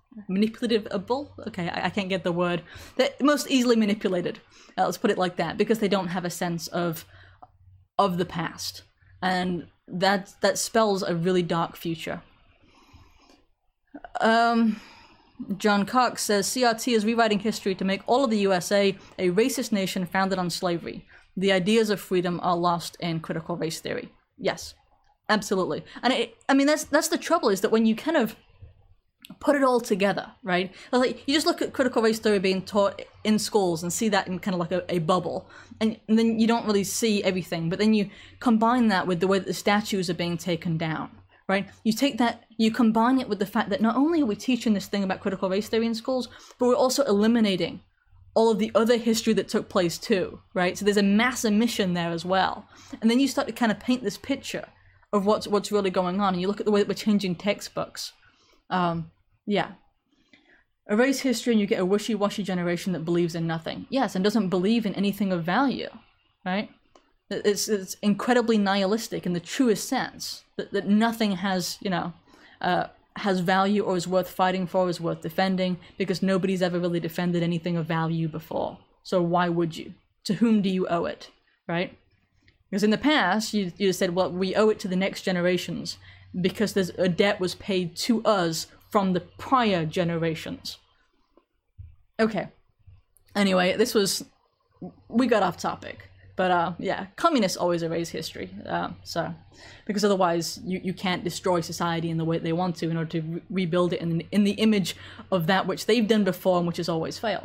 Okay, I can't get the word. They're most easily manipulated. Let's put it like that, because they don't have a sense of the past, and that spells a really dark future. John Cox says, CRT is rewriting history to make all of the USA a racist nation founded on slavery. The ideas of freedom are lost in critical race theory. Yes, absolutely. And that's the trouble, is that when you kind of put it all together, right? Like, you just look at critical race theory being taught in schools and see that in kind of like a bubble, and then you don't really see everything. But then you combine that with the way that the statues are being taken down, right? You take that, you combine it with the fact that not only are we teaching this thing about critical race theory in schools, but we're also eliminating all of the other history that took place too, right? So there's a mass omission there as well. And then you start to kind of paint this picture of what's really going on, and you look at the way that we're changing textbooks. Yeah. Erase history and you get a wishy-washy generation that believes in nothing. Yes, and doesn't believe in anything of value, right? It's incredibly nihilistic in the truest sense, that nothing has, has value or is worth fighting for, is worth defending, because nobody's ever really defended anything of value before. So why would you? To whom do you owe it, right? Because in the past, you said, well, we owe it to the next generations because there's a debt was paid to us from the prior generations. Okay. Anyway, we got off topic. But yeah, communists always erase history. Because otherwise you can't destroy society in the way they want to in order to rebuild it in the image of that which they've done before and which has always failed.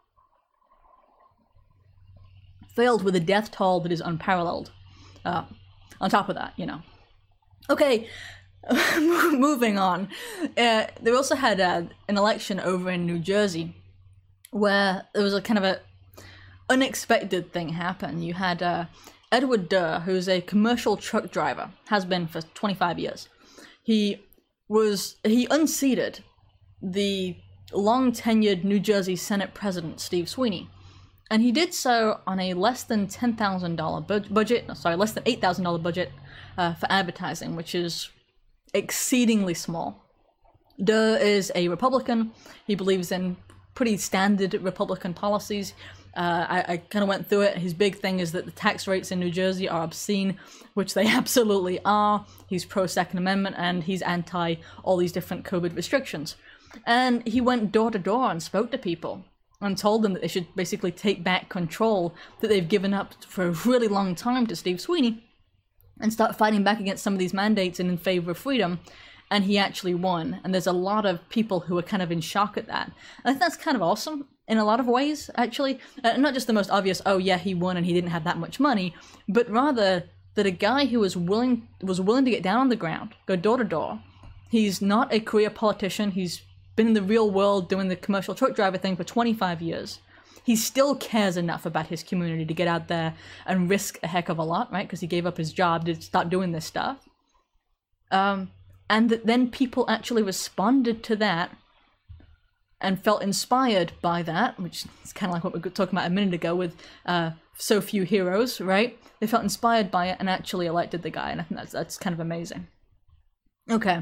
Failed with a death toll that is unparalleled. On top of that, Okay, moving on. They also had an election over in New Jersey where there was a kind of a unexpected thing happen. You had Edward Durr, who's a commercial truck driver, has been for 25 years. He unseated the long-tenured New Jersey Senate President, Steve Sweeney. And he did so on a less than $10,000 budget, less than $8,000 budget for advertising, which is exceedingly small. Durr is a Republican. He believes in pretty standard Republican policies. I kind of went through it. His big thing is that the tax rates in New Jersey are obscene, which they absolutely are. He's pro-Second Amendment, and he's anti all these different COVID restrictions. And he went door to door and spoke to people and told them that they should basically take back control that they've given up for a really long time to Steve Sweeney and start fighting back against some of these mandates and in favor of freedom. And he actually won. And there's a lot of people who are kind of in shock at that. And I think that's kind of awesome in a lot of ways, actually. Not just the most obvious, oh yeah, he won and he didn't have that much money, but rather that a guy who was willing to get down on the ground, go door to door. He's not a career politician. He's been in the real world doing the commercial truck driver thing for 25 years. He still cares enough about his community to get out there and risk a heck of a lot, right? Because he gave up his job to start doing this stuff. And that then people actually responded to that and felt inspired by that, which is kind of like what we were talking about a minute ago with so few heroes, right? They felt inspired by it and actually elected the guy, and I think that's kind of amazing. Okay.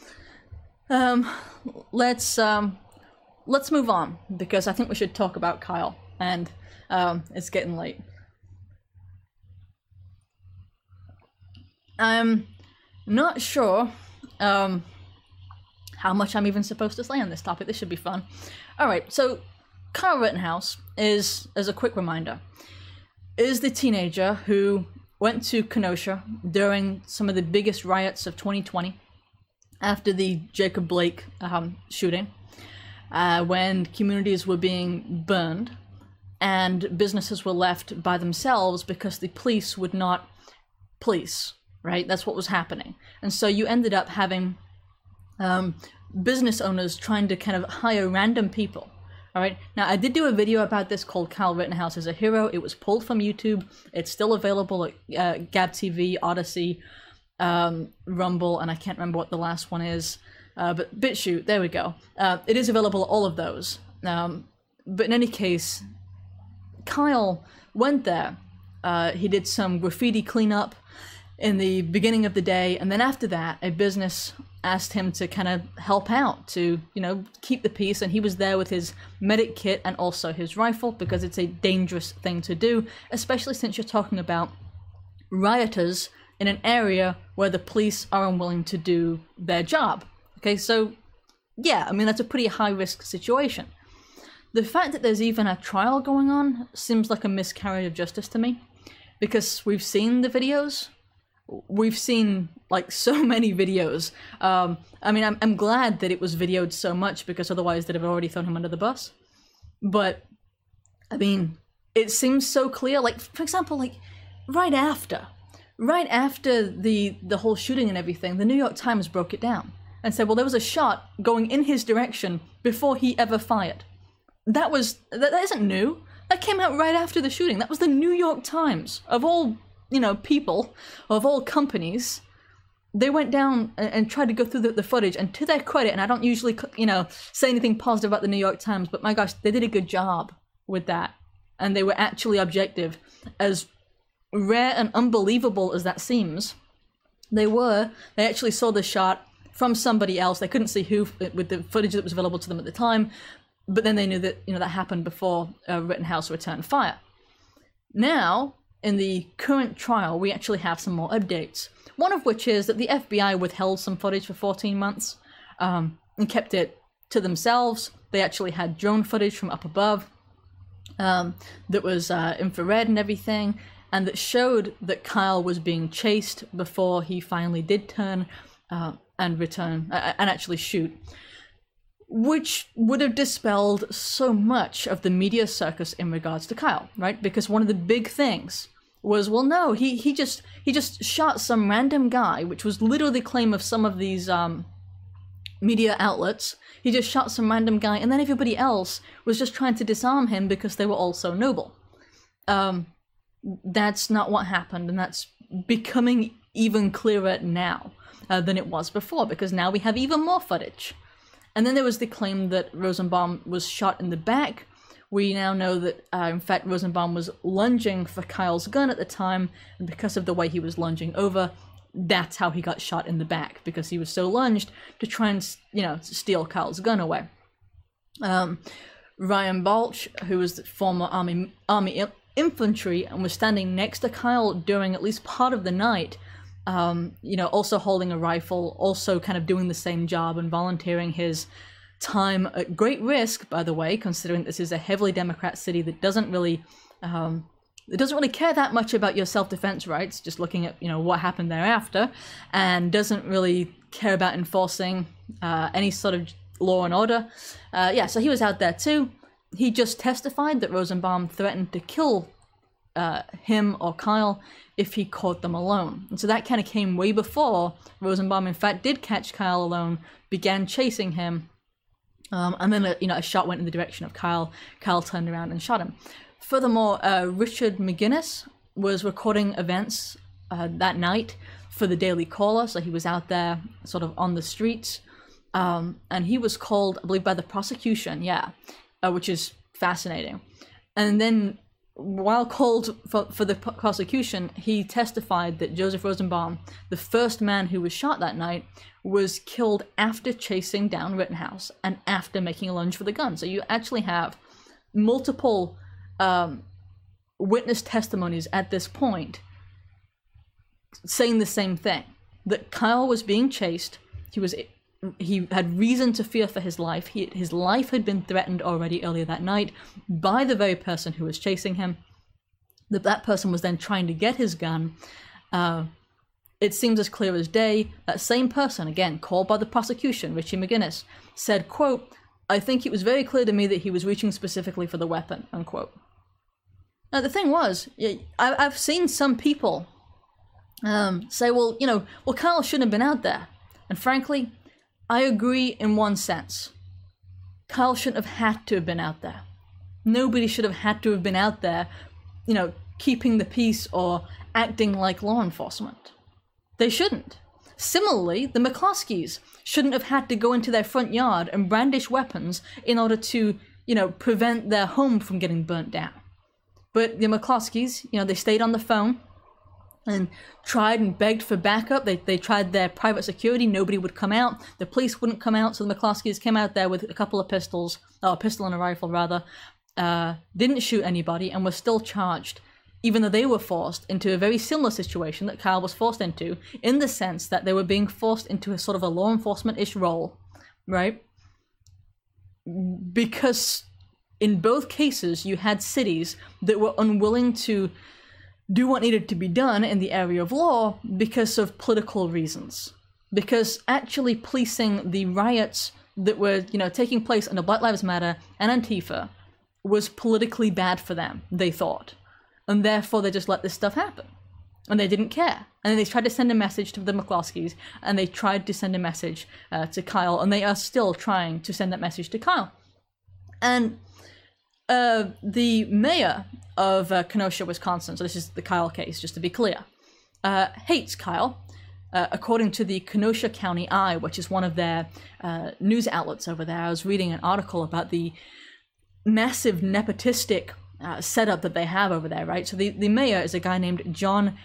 Let's move on, because I think we should talk about Kyle, and it's getting late. I'm not sure how much I'm even supposed to say on this topic. This should be fun. Alright, so Kyle Rittenhouse is, as a quick reminder, is the teenager who went to Kenosha during some of the biggest riots of 2020, after the Jacob Blake shooting, when communities were being burned and businesses were left by themselves because the police would not police, right? That's what was happening. And so you ended up having business owners trying to kind of hire random people. All right. Now, I did do a video about this called Kyle Rittenhouse is a Hero. It was pulled from YouTube. It's still available at Gab TV, Odyssey, Rumble, and I can't remember what the last one is. But BitChute, there we go. It is available at all of those. But in any case, Kyle went there. He did some graffiti cleanup in the beginning of the day, and then after that, a business asked him to kind of help out, to, you know, keep the peace, and he was there with his medic kit and also his rifle, because it's a dangerous thing to do, especially since you're talking about rioters in an area where the police are unwilling to do their job. Okay, so yeah, I mean, that's a pretty high-risk situation. The fact that there's even a trial going on seems like a miscarriage of justice to me, because we've seen the videos. We've seen, like, so many videos. I mean, I'm glad that it was videoed so much, because otherwise they'd have already thrown him under the bus. But, I mean, it seems so clear. Like, for example, like, right after the whole shooting and everything, the New York Times broke it down and said, well, there was a shot going in his direction before he ever fired. That isn't new. That came out right after the shooting. That was the New York Times, of all, you know, people, of all companies. They went down and tried to go through the footage, and to their credit, and I don't usually, you know, say anything positive about the New York Times, but my gosh, they did a good job with that. And they were actually objective. As rare and unbelievable as that seems, they actually saw the shot from somebody else. They couldn't see who with the footage that was available to them at the time, but then they knew that, you know, that happened before Rittenhouse returned fire. Now, in the current trial, we actually have some more updates. One of which is that the FBI withheld some footage for 14 months and kept it to themselves. They actually had drone footage from up above that was infrared and everything, and that showed that Kyle was being chased before he finally did turn and return and actually shoot. Which would have dispelled so much of the media circus in regards to Kyle, right? Because one of the big things was, well, no, he just shot some random guy, which was literally the claim of some of these media outlets. He just shot some random guy, and then everybody else was just trying to disarm him because they were all so noble. That's not what happened, and that's becoming even clearer now than it was before, because now we have even more footage. And then there was the claim that Rosenbaum was shot in the back. We now know that, in fact, Rosenbaum was lunging for Kyle's gun at the time, and because of the way he was lunging over, that's how he got shot in the back, because he was so lunged to try and, you know, steal Kyle's gun away. Ryan Balch, who was the former Army infantry and was standing next to Kyle during at least part of the night, you know, also holding a rifle, also kind of doing the same job and volunteering his time at great risk, by the way, considering this is a heavily Democrat city that doesn't really care that much about your self-defense rights, just looking at, you know, what happened thereafter, and doesn't really care about enforcing any sort of law and order. Yeah, so he was out there too. He just testified that Rosenbaum threatened to kill him or Kyle if he caught them alone. And so that kind of came way before Rosenbaum, in fact, did catch Kyle alone, began chasing him, and then a shot went in the direction of Kyle. Kyle turned around and shot him. Furthermore, Richard McGinnis was recording events that night for the Daily Caller, so he was out there sort of on the streets, and he was called, I believe, by the prosecution, which is fascinating. And then while called for the prosecution, he testified that Joseph Rosenbaum, the first man who was shot that night, was killed after chasing down Rittenhouse and after making a lunge for the gun. So you actually have multiple witness testimonies at this point saying the same thing, that Kyle was being chased, he had reason to fear for his life, his life had been threatened already earlier that night by the very person who was chasing him, that person was then trying to get his gun. It seems as clear as day, that same person, again, called by the prosecution, Richie McGinnis, said, quote, "I think it was very clear to me that he was reaching specifically for the weapon," unquote. Now, the thing was, I've seen some people say, well, Kyle shouldn't have been out there. And frankly, I agree in one sense. Kyle shouldn't have had to have been out there. Nobody should have had to have been out there, keeping the peace or acting like law enforcement. They shouldn't. Similarly, the McCloskeys shouldn't have had to go into their front yard and brandish weapons in order to, prevent their home from getting burnt down. But the McCloskeys, they stayed on the phone and tried and begged for backup. They tried their private security. Nobody would come out. The police wouldn't come out, so the McCloskeys came out there with a couple of pistols, a pistol and a rifle rather, didn't shoot anybody, and were still charged, even though they were forced into a very similar situation that Kyle was forced into, in the sense that they were being forced into a sort of a law enforcement-ish role, right? Because in both cases, you had cities that were unwilling to do what needed to be done in the area of law because of political reasons. Because actually policing the riots that were, taking place under Black Lives Matter and Antifa was politically bad for them, they thought. And therefore they just let this stuff happen. And they didn't care. And then they tried to send a message to the McCloskeys, and they tried to send a message to Kyle, and they are still trying to send that message to Kyle. And the mayor of Kenosha, Wisconsin, so this is the Kyle case, just to be clear, hates Kyle, according to the Kenosha County Eye, which is one of their news outlets over there. I was reading an article about the massive nepotistic setup that they have over there, right? So the mayor is a guy named John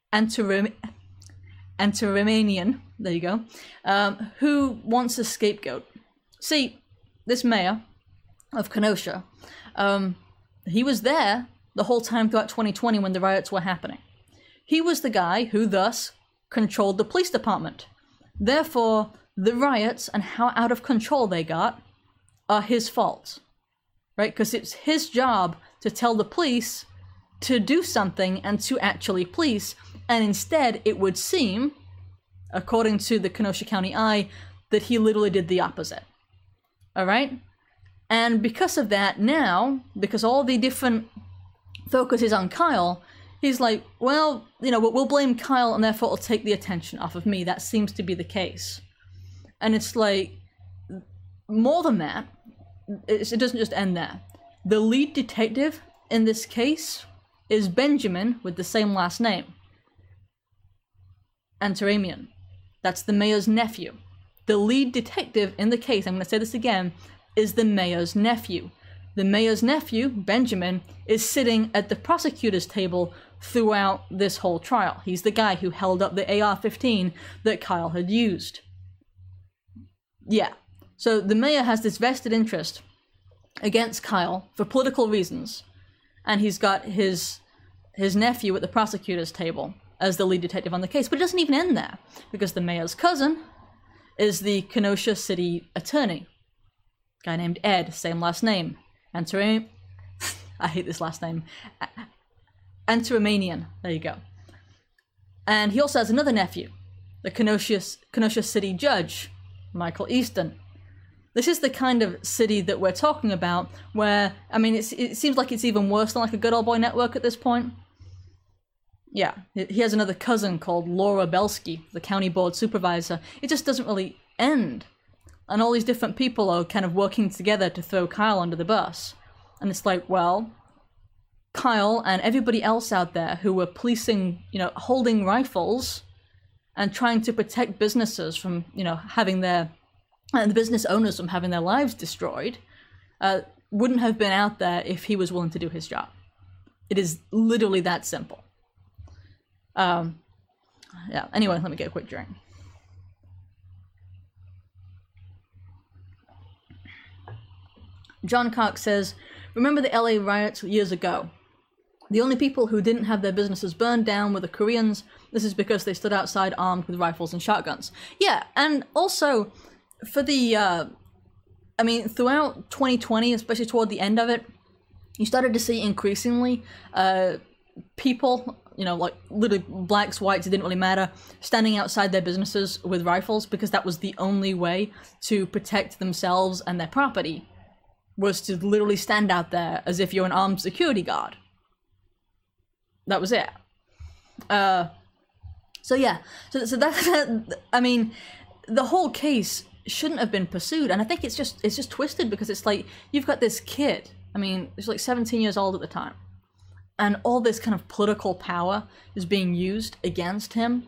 Antarimanian, there you go, who wants a scapegoat. See, this mayor of Kenosha, he was there the whole time throughout 2020 when the riots were happening. He was the guy who thus controlled the police department. Therefore, the riots and how out of control they got are his fault, right? Because it's his job to tell the police to do something and to actually police, and instead it would seem, according to the Kenosha County Eye, that he literally did the opposite. All right? And because of that now, because all the different focus is on Kyle, he's like, well, we'll blame Kyle and therefore it'll take the attention off of me. That seems to be the case. And it's like, more than that, it doesn't just end there. The lead detective in this case is Benjamin with the same last name, Antaramian. That's the mayor's nephew. The lead detective in the case, I'm going to say this again, is the mayor's nephew. The mayor's nephew, Benjamin, is sitting at the prosecutor's table throughout this whole trial. He's the guy who held up the AR-15 that Kyle had used. Yeah. So the mayor has this vested interest against Kyle for political reasons, and he's got his nephew at the prosecutor's table as the lead detective on the case. But it doesn't even end there, because the mayor's cousin is the Kenosha city attorney, a guy named Ed, same last name, I hate this last name, Antarimanian, there you go. And he also has another nephew, the Kenosha city judge, Michael Easton. This is the kind of city that we're talking about where, I mean, it seems like it's even worse than like a good old boy network at this point. yeah, he has another cousin called Laura Belsky, the county board supervisor. It just doesn't really end. And all these different people are kind of working together to throw Kyle under the bus. And it's like, well, Kyle and everybody else out there who were policing, holding rifles and trying to protect businesses from, having the business owners from having their lives destroyed, wouldn't have been out there if he was willing to do his job. It is literally that simple. Yeah, anyway, let me get a quick drink. John Cox says, remember the LA riots years ago? The only people who didn't have their businesses burned down were the Koreans. This is because they stood outside armed with rifles and shotguns. Yeah, and also, for the, throughout 2020, especially toward the end of it, you started to see increasingly people, like literally blacks, whites, it didn't really matter, standing outside their businesses with rifles because that was the only way to protect themselves and their property, was to literally stand out there as if you're an armed security guard. That was it. So yeah, so that the whole case shouldn't have been pursued, and I think it's just twisted because it's like you've got this kid. He's like 17 years old at the time, and all this kind of political power is being used against him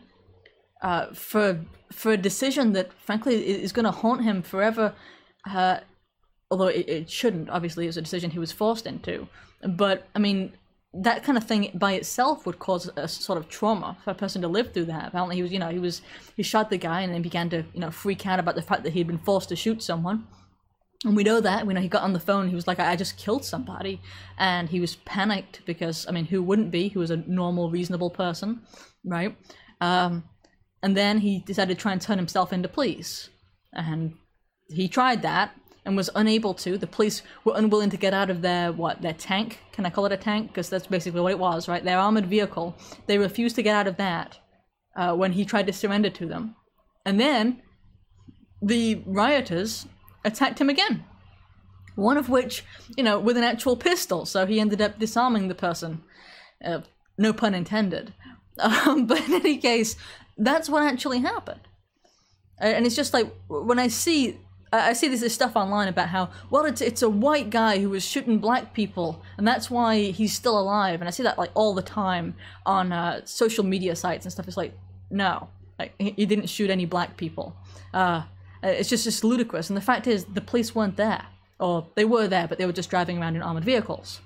for a decision that, frankly, is going to haunt him forever. Although it shouldn't. Obviously, it was a decision he was forced into, but that kind of thing by itself would cause a sort of trauma for a person to live through that. Apparently he shot the guy and then began to, freak out about the fact that he'd been forced to shoot someone. And we know that, he got on the phone, he was like, I just killed somebody. And he was panicked because, who wouldn't be? Who was a normal, reasonable person, right? And then he decided to try and turn himself into police. And he tried that and was unable to. The police were unwilling to get out of their tank? Can I call it a tank? Because that's basically what it was, right? Their armored vehicle. They refused to get out of that when he tried to surrender to them. And then the rioters attacked him again. One of which, with an actual pistol. So he ended up disarming the person. No pun intended. But in any case, that's what actually happened. And it's just like, when I see this stuff online about how, well, it's a white guy who was shooting black people, and that's why he's still alive. And I see that like all the time on social media sites and stuff. It's like, no, he didn't shoot any black people. It's just ludicrous. And the fact is, the police weren't there, or they were there, but they were just driving around in armored vehicles.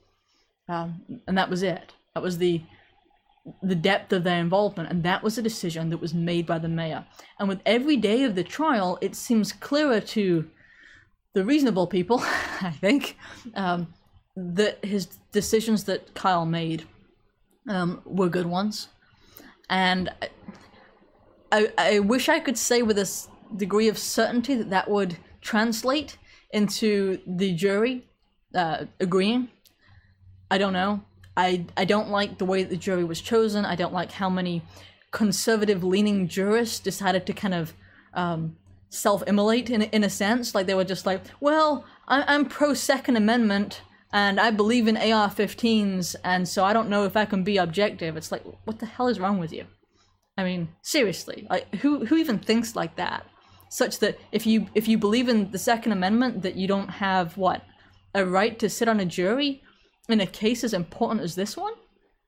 And that was it. That was the depth of their involvement, and that was a decision that was made by the mayor. And with every day of the trial, it seems clearer to the reasonable people, I think, that his decisions that Kyle made were good ones. And I wish I could say with a degree of certainty that would translate into the jury agreeing. I don't know. I don't like the way that the jury was chosen. I don't like how many conservative-leaning jurists decided to kind of self-immolate in a sense. Like, they were just like, well, I'm pro-Second Amendment, and I believe in AR-15s, and so I don't know if I can be objective. It's like, what the hell is wrong with you? Seriously, like, who even thinks like that? Such that if you believe in the Second Amendment, that you don't have, a right to sit on a jury in a case as important as this one?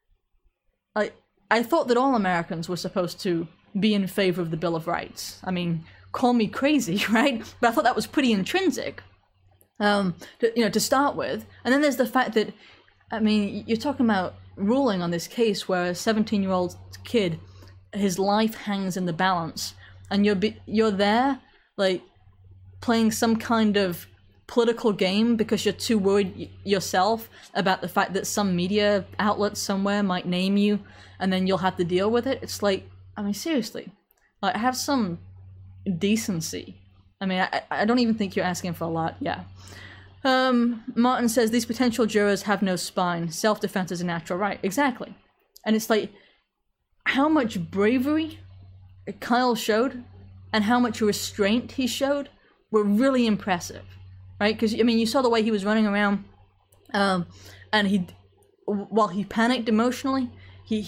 I thought that all Americans were supposed to be in favor of the Bill of Rights. Call me crazy, right? But I thought that was pretty intrinsic, to start with. And then there's the fact that, you're talking about ruling on this case where a 17-year-old kid, his life hangs in the balance, and you're there, like, playing some kind of political game because you're too worried yourself about the fact that some media outlet somewhere might name you, and then you'll have to deal with it. It's like, seriously, like, have some decency. I don't even think you're asking for a lot. Yeah. Martin says, these potential jurors have no spine. Self-defense is a natural right. Exactly. And it's like, how much bravery Kyle showed and how much restraint he showed were really impressive, right? Because, you saw the way he was running around, and while he panicked emotionally, he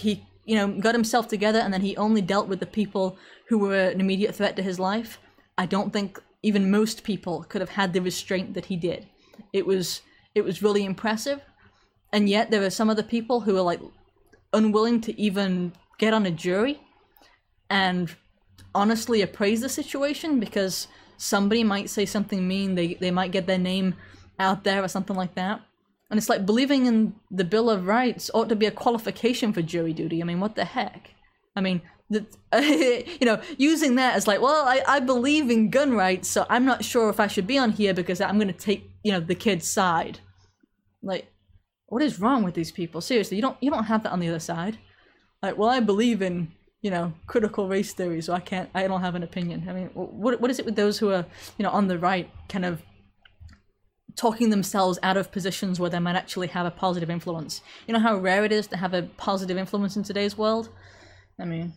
got himself together, and then he only dealt with the people who were an immediate threat to his life. I don't think even most people could have had the restraint that he did. It was really impressive, and yet there are some other people who are like unwilling to even get on a jury and honestly appraise the situation because somebody might say something mean, they might get their name out there or something like that. And it's like believing in the Bill of Rights ought to be a qualification for jury duty. I mean, what the heck? I mean, using that as like, well, I believe in gun rights, so I'm not sure if I should be on here because I'm going to take, the kid's side. Like, what is wrong with these people? Seriously, you don't have that on the other side. Like, well, I believe in, critical race theory, so I don't have an opinion. I mean, what is it with those who are, on the right, kind of talking themselves out of positions where they might actually have a positive influence? You know how rare it is to have a positive influence in today's world? I mean,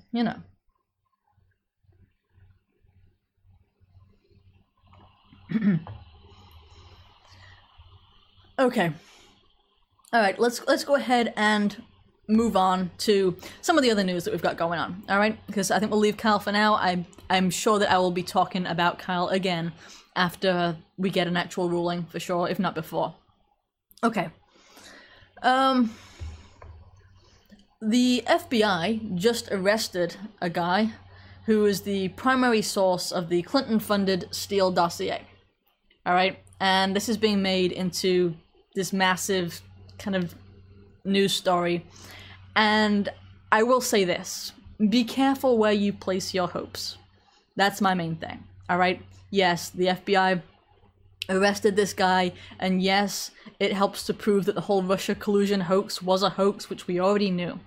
Okay. All right, let's go ahead and move on to some of the other news that we've got going on. All right, because I think we'll leave Kyle for now. I'm sure that I will be talking about Kyle again after we get an actual ruling for sure, if not before. Okay. The FBI just arrested a guy who is the primary source of the Clinton-funded Steele dossier. All right, and this is being made into this massive kind of news story. And I will say this, be careful where you place your hopes. That's my main thing, all right? Yes, the FBI arrested this guy, and yes, it helps to prove that the whole Russia collusion hoax was a hoax, which we already knew.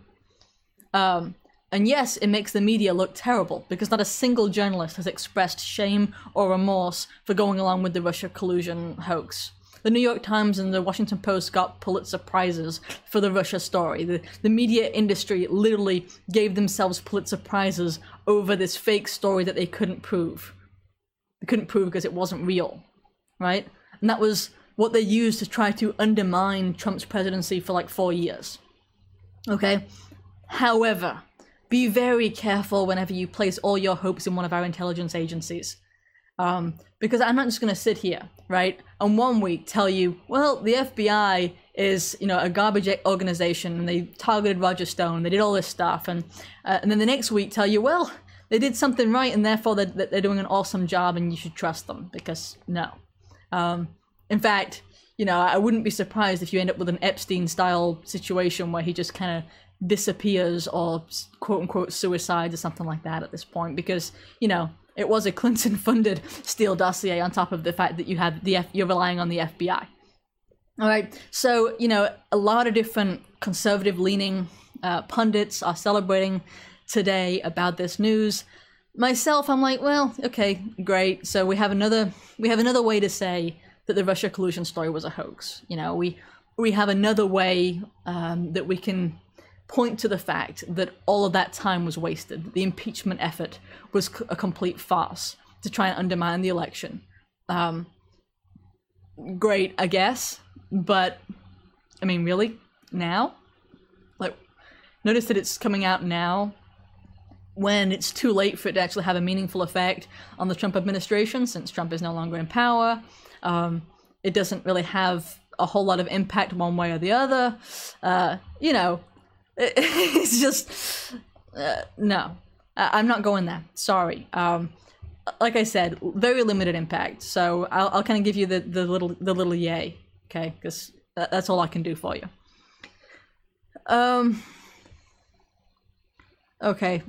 And yes, it makes the media look terrible, because not a single journalist has expressed shame or remorse for going along with the Russia collusion hoax. The New York Times and the Washington Post got Pulitzer Prizes for the Russia story. The media industry literally gave themselves Pulitzer Prizes over this fake story that they couldn't prove. They couldn't prove because it wasn't real, right? And that was what they used to try to undermine Trump's presidency for like 4 years. Okay? However, be very careful whenever you place all your hopes in one of our intelligence agencies. Because I'm not just going to sit here, right, and 1 week tell you, well, the FBI is, a garbage organization, and they targeted Roger Stone, they did all this stuff, and then the next week tell you, well, they did something right, and therefore they're doing an awesome job, and you should trust them, because no. In fact, I wouldn't be surprised if you end up with an Epstein-style situation where he just kind of disappears or quote-unquote suicides or something like that at this point, because, it was a Clinton-funded Steele dossier on top of the fact that you're relying on the FBI. All right, so, a lot of different conservative-leaning pundits are celebrating today about this news. Myself, I'm like, well, okay, great. So we have another way to say that the Russia collusion story was a hoax. We have another way that we can point to the fact that all of that time was wasted. The impeachment effort was a complete farce to try and undermine the election. Great, I guess, but I mean, really? Now? Like, notice that it's coming out now when it's too late for it to actually have a meaningful effect on the Trump administration, since Trump is no longer in power. It doesn't really have a whole lot of impact one way or the other. It's just, no, I'm not going there. Sorry. Like I said, very limited impact. So I'll kind of give you the little yay, okay? Because that's all I can do for you. Okay.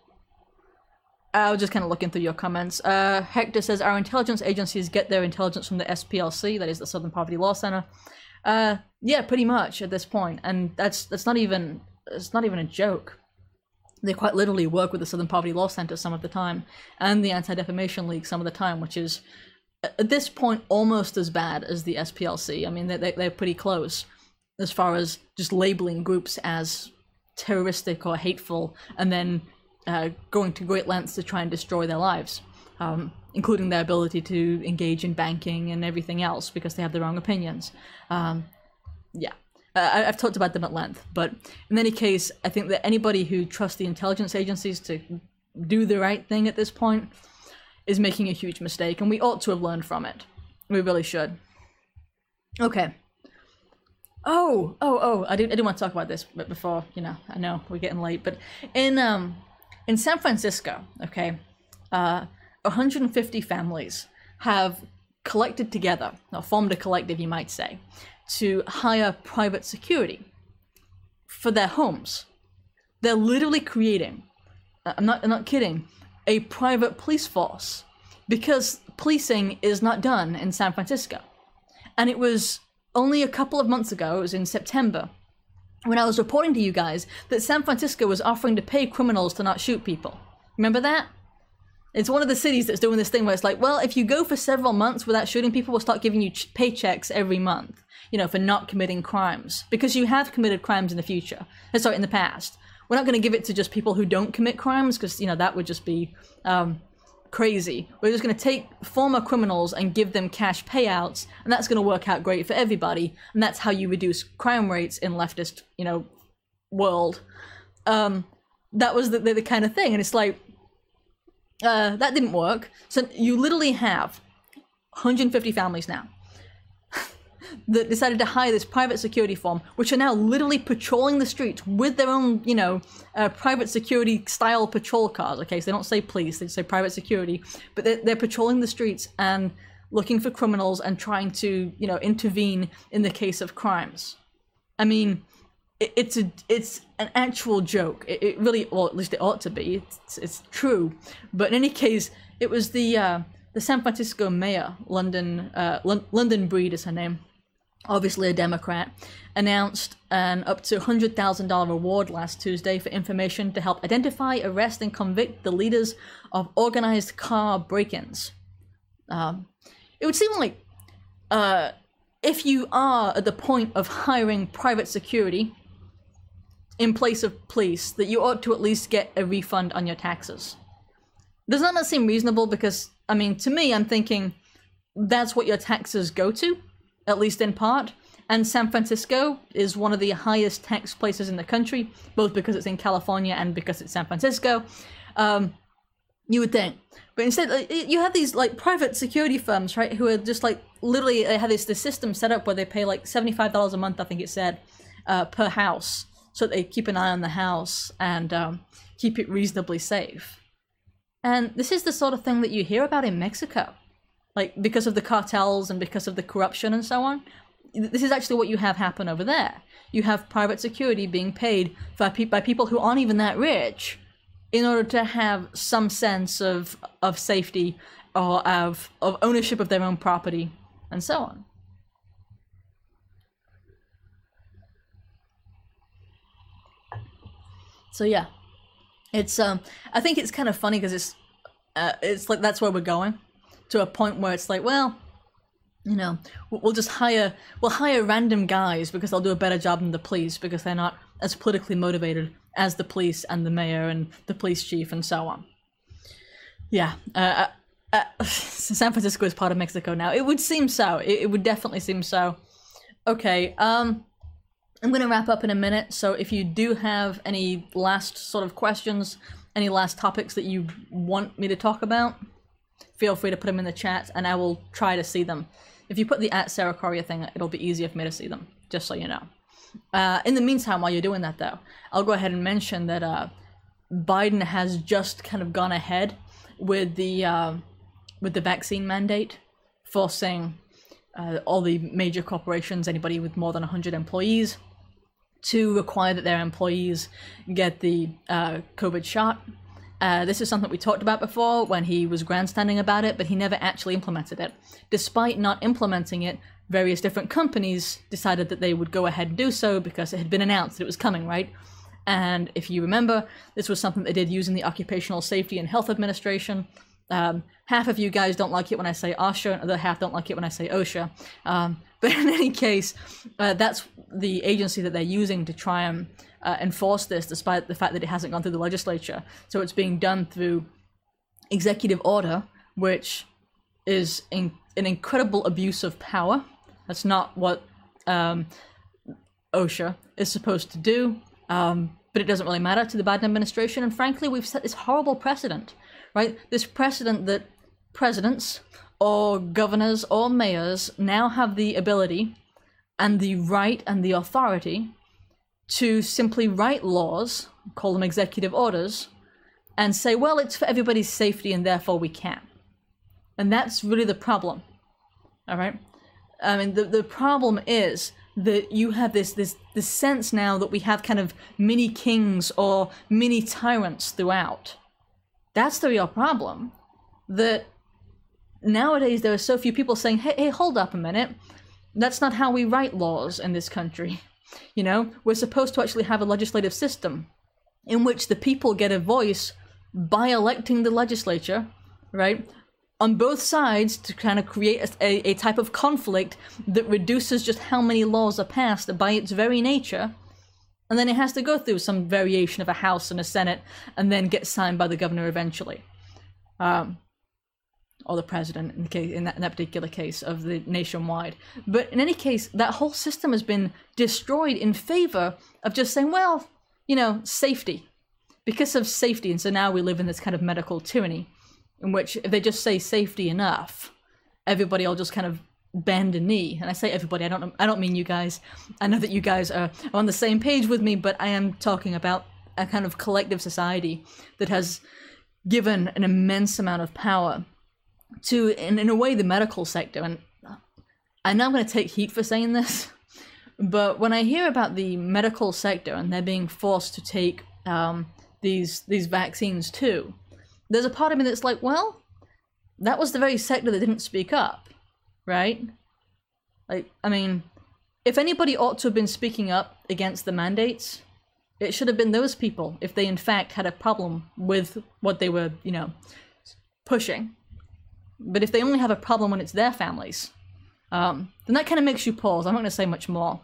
I was just kind of looking through your comments. Hector says, our intelligence agencies get their intelligence from the SPLC, that is the Southern Poverty Law Center. Yeah, pretty much at this point. And that's not even, it's not even a joke. They quite literally work with the Southern Poverty Law Center some of the time, and the Anti-Defamation League some of the time, which is, at this point, almost as bad as the SPLC. I mean, they're pretty close as far as just labeling groups as terroristic or hateful, and then going to great lengths to try and destroy their lives, including their ability to engage in banking and everything else because they have their own opinions. Yeah. I've talked about them at length, but in any case, I think that anybody who trusts the intelligence agencies to do the right thing at this point is making a huge mistake, and we ought to have learned from it. We really should. Okay. I didn't want to talk about this, but before, I know we're getting late, but in San Francisco, okay, 150 families have collected together, or formed a collective, you might say, to hire private security for their homes. They're literally creating, I'm not kidding, a private police force, because policing is not done in San Francisco. And it was only a couple of months ago, it was in September, when I was reporting to you guys that San Francisco was offering to pay criminals to not shoot people. Remember that? It's one of the cities that's doing this thing where it's like, well, if you go for several months without shooting people, we'll start giving you paychecks every month, for not committing crimes. Because you have committed crimes in the past. We're not going to give it to just people who don't commit crimes, because, that would just be crazy. We're just going to take former criminals and give them cash payouts, and that's going to work out great for everybody. And that's how you reduce crime rates in leftist, world. That was the kind of thing. And it's like, that didn't work. So you literally have 150 families now that decided to hire this private security firm, which are now literally patrolling the streets with their own, private security style patrol cars. Okay, so they don't say police, they say private security, but they're patrolling the streets and looking for criminals and trying to, intervene in the case of crimes. I mean, it's an actual joke. It really, or at least it ought to be. It's true. But in any case, it was the San Francisco mayor, London Breed is her name, obviously a Democrat, announced an up to $100,000 reward last Tuesday for information to help identify, arrest, and convict the leaders of organized car break-ins. It would seem like if you are at the point of hiring private security in place of police, that you ought to at least get a refund on your taxes. Does that not seem reasonable? Because, I mean, to me, I'm thinking that's what your taxes go to, at least in part. And San Francisco is one of the highest tax places in the country, both because it's in California and because it's San Francisco. You would think. But instead, you have these, private security firms, right, who are just, literally, they have this system set up where they pay, $75 a month, I think it said, per house, so that they keep an eye on the house and keep it reasonably safe. And this is the sort of thing that you hear about in Mexico. Because of the cartels and because of the corruption and so on. This is actually what you have happen over there. You have private security being paid by people who aren't even that rich in order to have some sense of safety or of ownership of their own property and so on. So yeah, it's I think it's kind of funny because it's like that's where we're going, to a point where it's like, well, we'll hire random guys because they'll do a better job than the police because they're not as politically motivated as the police and the mayor and the police chief and so on. Yeah, San Francisco is part of Mexico now. It would seem so. It would definitely seem so. Okay, I'm going to wrap up in a minute, so if you do have any last sort of questions, any last topics that you want me to talk about, feel free to put them in the chat, and I will try to see them. If you put the @Sarah Corrier thing, it'll be easier for me to see them, just so you know. In the meantime, while you're doing that, though, I'll go ahead and mention that Biden has just kind of gone ahead with the vaccine mandate, forcing all the major corporations, anybody with more than 100 employees, to require that their employees get the COVID shot. This is something we talked about before when he was grandstanding about it, but he never actually implemented it. Despite not implementing it, various different companies decided that they would go ahead and do so because it had been announced that it was coming, right? And if you remember, this was something they did using the Occupational Safety and Health Administration. Half of you guys don't like it when I say OSHA, and the other half don't like it when I say OSHA. But in any case, that's the agency that they're using to try and enforce this, despite the fact that it hasn't gone through the legislature. So it's being done through executive order, which is an incredible abuse of power. That's not what OSHA is supposed to do, but it doesn't really matter to the Biden administration. And frankly, we've set this horrible precedent, right? This precedent that presidents or governors or mayors now have the ability and the right and the authority to simply write laws, call them executive orders, and say, well, it's for everybody's safety and therefore we can. And that's really the problem, all right? I mean, the problem is that you have this sense now that we have kind of mini kings or mini tyrants throughout. That's the real problem. That nowadays there are so few people saying, hey, hold up a minute. That's not how we write laws in this country. You know, we're supposed to actually have a legislative system in which the people get a voice by electing the legislature, right? On both sides to kind of create a type of conflict that reduces just how many laws are passed by its very nature. And then it has to go through some variation of a House and a Senate and then get signed by the governor eventually. Or the president in that particular case of the nationwide. But in any case, that whole system has been destroyed in favor of just saying, well, you know, safety. Because of safety, and so now we live in this kind of medical tyranny, in which if they just say safety enough, everybody will just kind of bend a knee. And I say everybody, I don't mean you guys. I know that you guys are on the same page with me, but I am talking about a kind of collective society that has given an immense amount of power to, in a way, the medical sector. And I know I'm going to take heat for saying this, but when I hear about the medical sector and they're being forced to take these vaccines too, there's a part of me that's like, well, that was the very sector that didn't speak up, right? Like, I mean, if anybody ought to have been speaking up against the mandates, it should have been those people, if they in fact had a problem with what they were, you know, pushing. But if they only have a problem when it's their families, then that kind of makes you pause. I'm not going to say much more,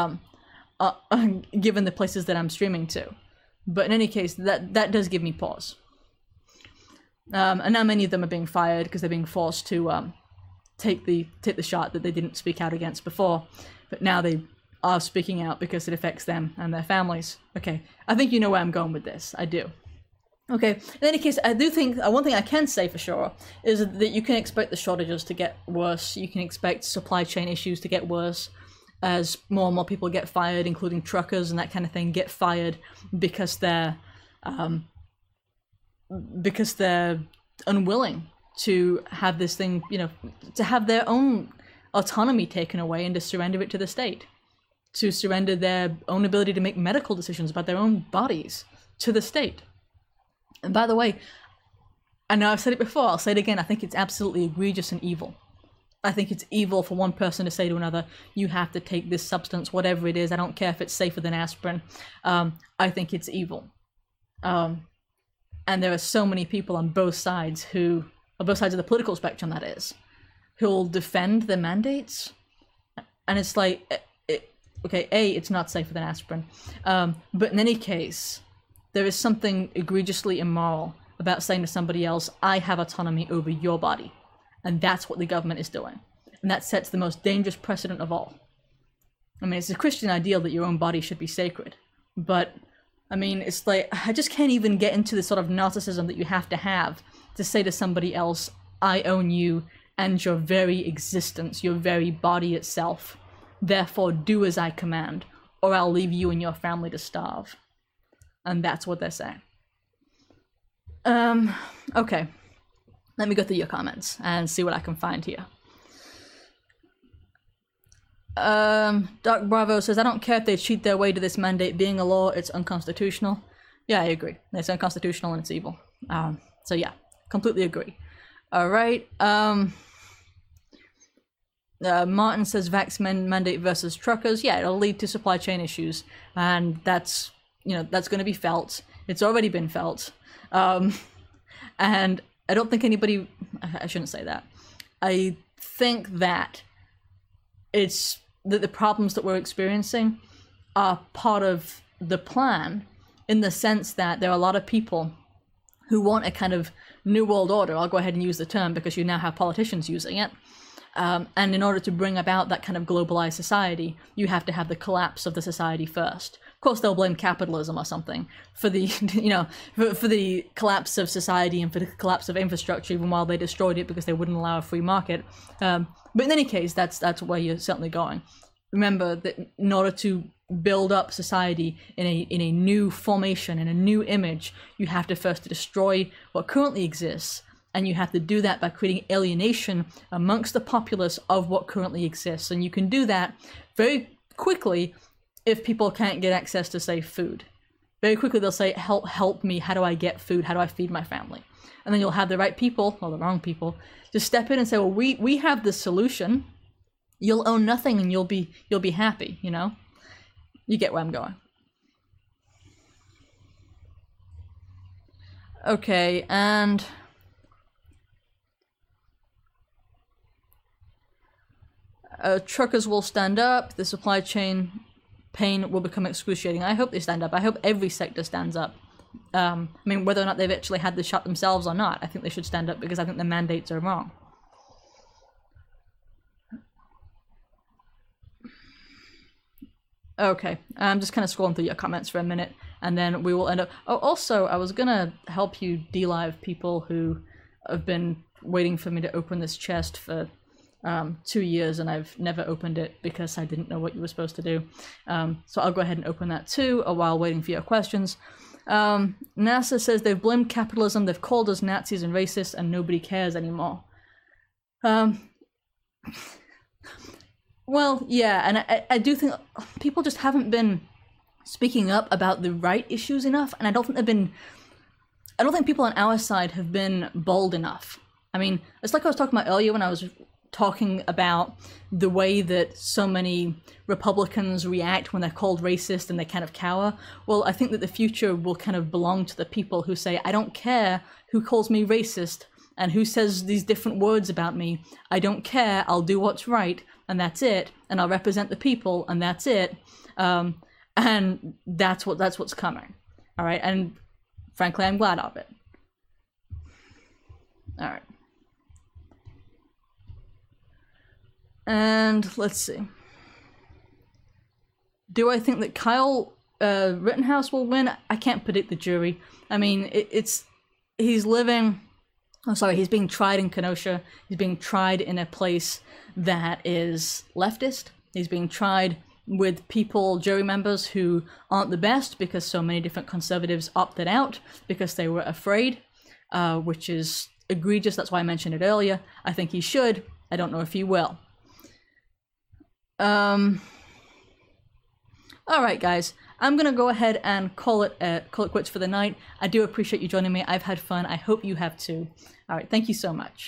given the places that I'm streaming to. But in any case, that does give me pause. And now many of them are being fired because they're being forced to take the shot that they didn't speak out against before. But now they are speaking out because it affects them and their families. Okay, I think you know where I'm going with this. I do. Okay, in any case, I do think one thing I can say for sure is that you can expect the shortages to get worse. You can expect supply chain issues to get worse as more and more people get fired, including truckers and that kind of thing, get fired because they're unwilling to have this thing, you know, to have their own autonomy taken away and to surrender it to the state, to surrender their own ability to make medical decisions about their own bodies to the state. And by the way, I know I've said it before, I'll say it again, I think it's absolutely egregious and evil. I think it's evil for one person to say to another, you have to take this substance, whatever it is, I don't care if it's safer than aspirin. I think it's evil. And there are so many people on both sides on both sides of the political spectrum that is, who'll defend the mandates. And it's like, okay, it's not safer than aspirin. But in any case, there is something egregiously immoral about saying to somebody else, I have autonomy over your body. And that's what the government is doing. And that sets the most dangerous precedent of all. I mean, it's a Christian ideal that your own body should be sacred. But, I mean, it's like, I just can't even get into the sort of narcissism that you have to say to somebody else, I own you and your very existence, your very body itself. Therefore, do as I command, or I'll leave you and your family to starve. And that's what they're saying. Okay. Let me go through your comments and see what I can find here. Dark Bravo says, I don't care if they cheat their way to this mandate being a law, it's unconstitutional. Yeah, I agree. It's unconstitutional and it's evil. So yeah, completely agree. All right. Martin says, vax mandate versus truckers. Yeah, it'll lead to supply chain issues. And that's going to be felt. It's already been felt. And I don't think anybody, I shouldn't say that. I think that it's that the problems that we're experiencing are part of the plan, in the sense that there are a lot of people who want a kind of new world order. I'll go ahead and use the term because you now have politicians using it, And in order to bring about that kind of globalized society, you have to have the collapse of the society first. Of course, they'll blame capitalism or something for the, for the collapse of society and for the collapse of infrastructure, even while they destroyed it because they wouldn't allow a free market. But in any case, that's where you're certainly going. Remember that in order to build up society in a new formation, in a new image, you have to first destroy what currently exists, and you have to do that by creating alienation amongst the populace of what currently exists. And you can do that very quickly if people can't get access to, say, food. Very quickly they'll say, help me, how do I get food, how do I feed my family? And then you'll have the right people, or the wrong people, just step in and say, well, we have the solution. You'll own nothing and you'll be happy, you know? You get where I'm going. Okay, and truckers will stand up, the supply chain pain will become excruciating. I hope they stand up. I hope every sector stands up. I mean, whether or not they've actually had to shut themselves or not, I think they should stand up because I think the mandates are wrong. Okay, I'm just kind of scrolling through your comments for a minute, and then we will end up... Oh, also, I was gonna help you de-live people who have been waiting for me to open this chest for 2 years, and I've never opened it because I didn't know what you were supposed to do. So I'll go ahead and open that too, while waiting for your questions. NASA says they've blamed capitalism, they've called us Nazis and racists, and nobody cares anymore. Well, yeah, and I do think people just haven't been speaking up about the right issues enough, and I don't think people on our side have been bold enough. I mean, it's like I was talking about earlier when I was talking about the way that so many Republicans react when they're called racist and they kind of cower. Well, I think that the future will kind of belong to the people who say, I don't care who calls me racist and who says these different words about me. I don't care, I'll do what's right, and that's it, and I'll represent the people, and that's it. And that's what's coming. All right, and frankly, I'm glad of it. All right. And let's see. Do I think that Kyle Rittenhouse will win? I can't predict the jury. I mean, he's being tried in Kenosha. He's being tried in a place that is leftist. He's being tried with jury members who aren't the best because so many different conservatives opted out because they were afraid, which is egregious. That's why I mentioned it earlier. I think he should. I don't know if he will. All right, guys. I'm gonna go ahead and call it quits for the night. I do appreciate you joining me. I've had fun. I hope you have too. All right, thank you so much.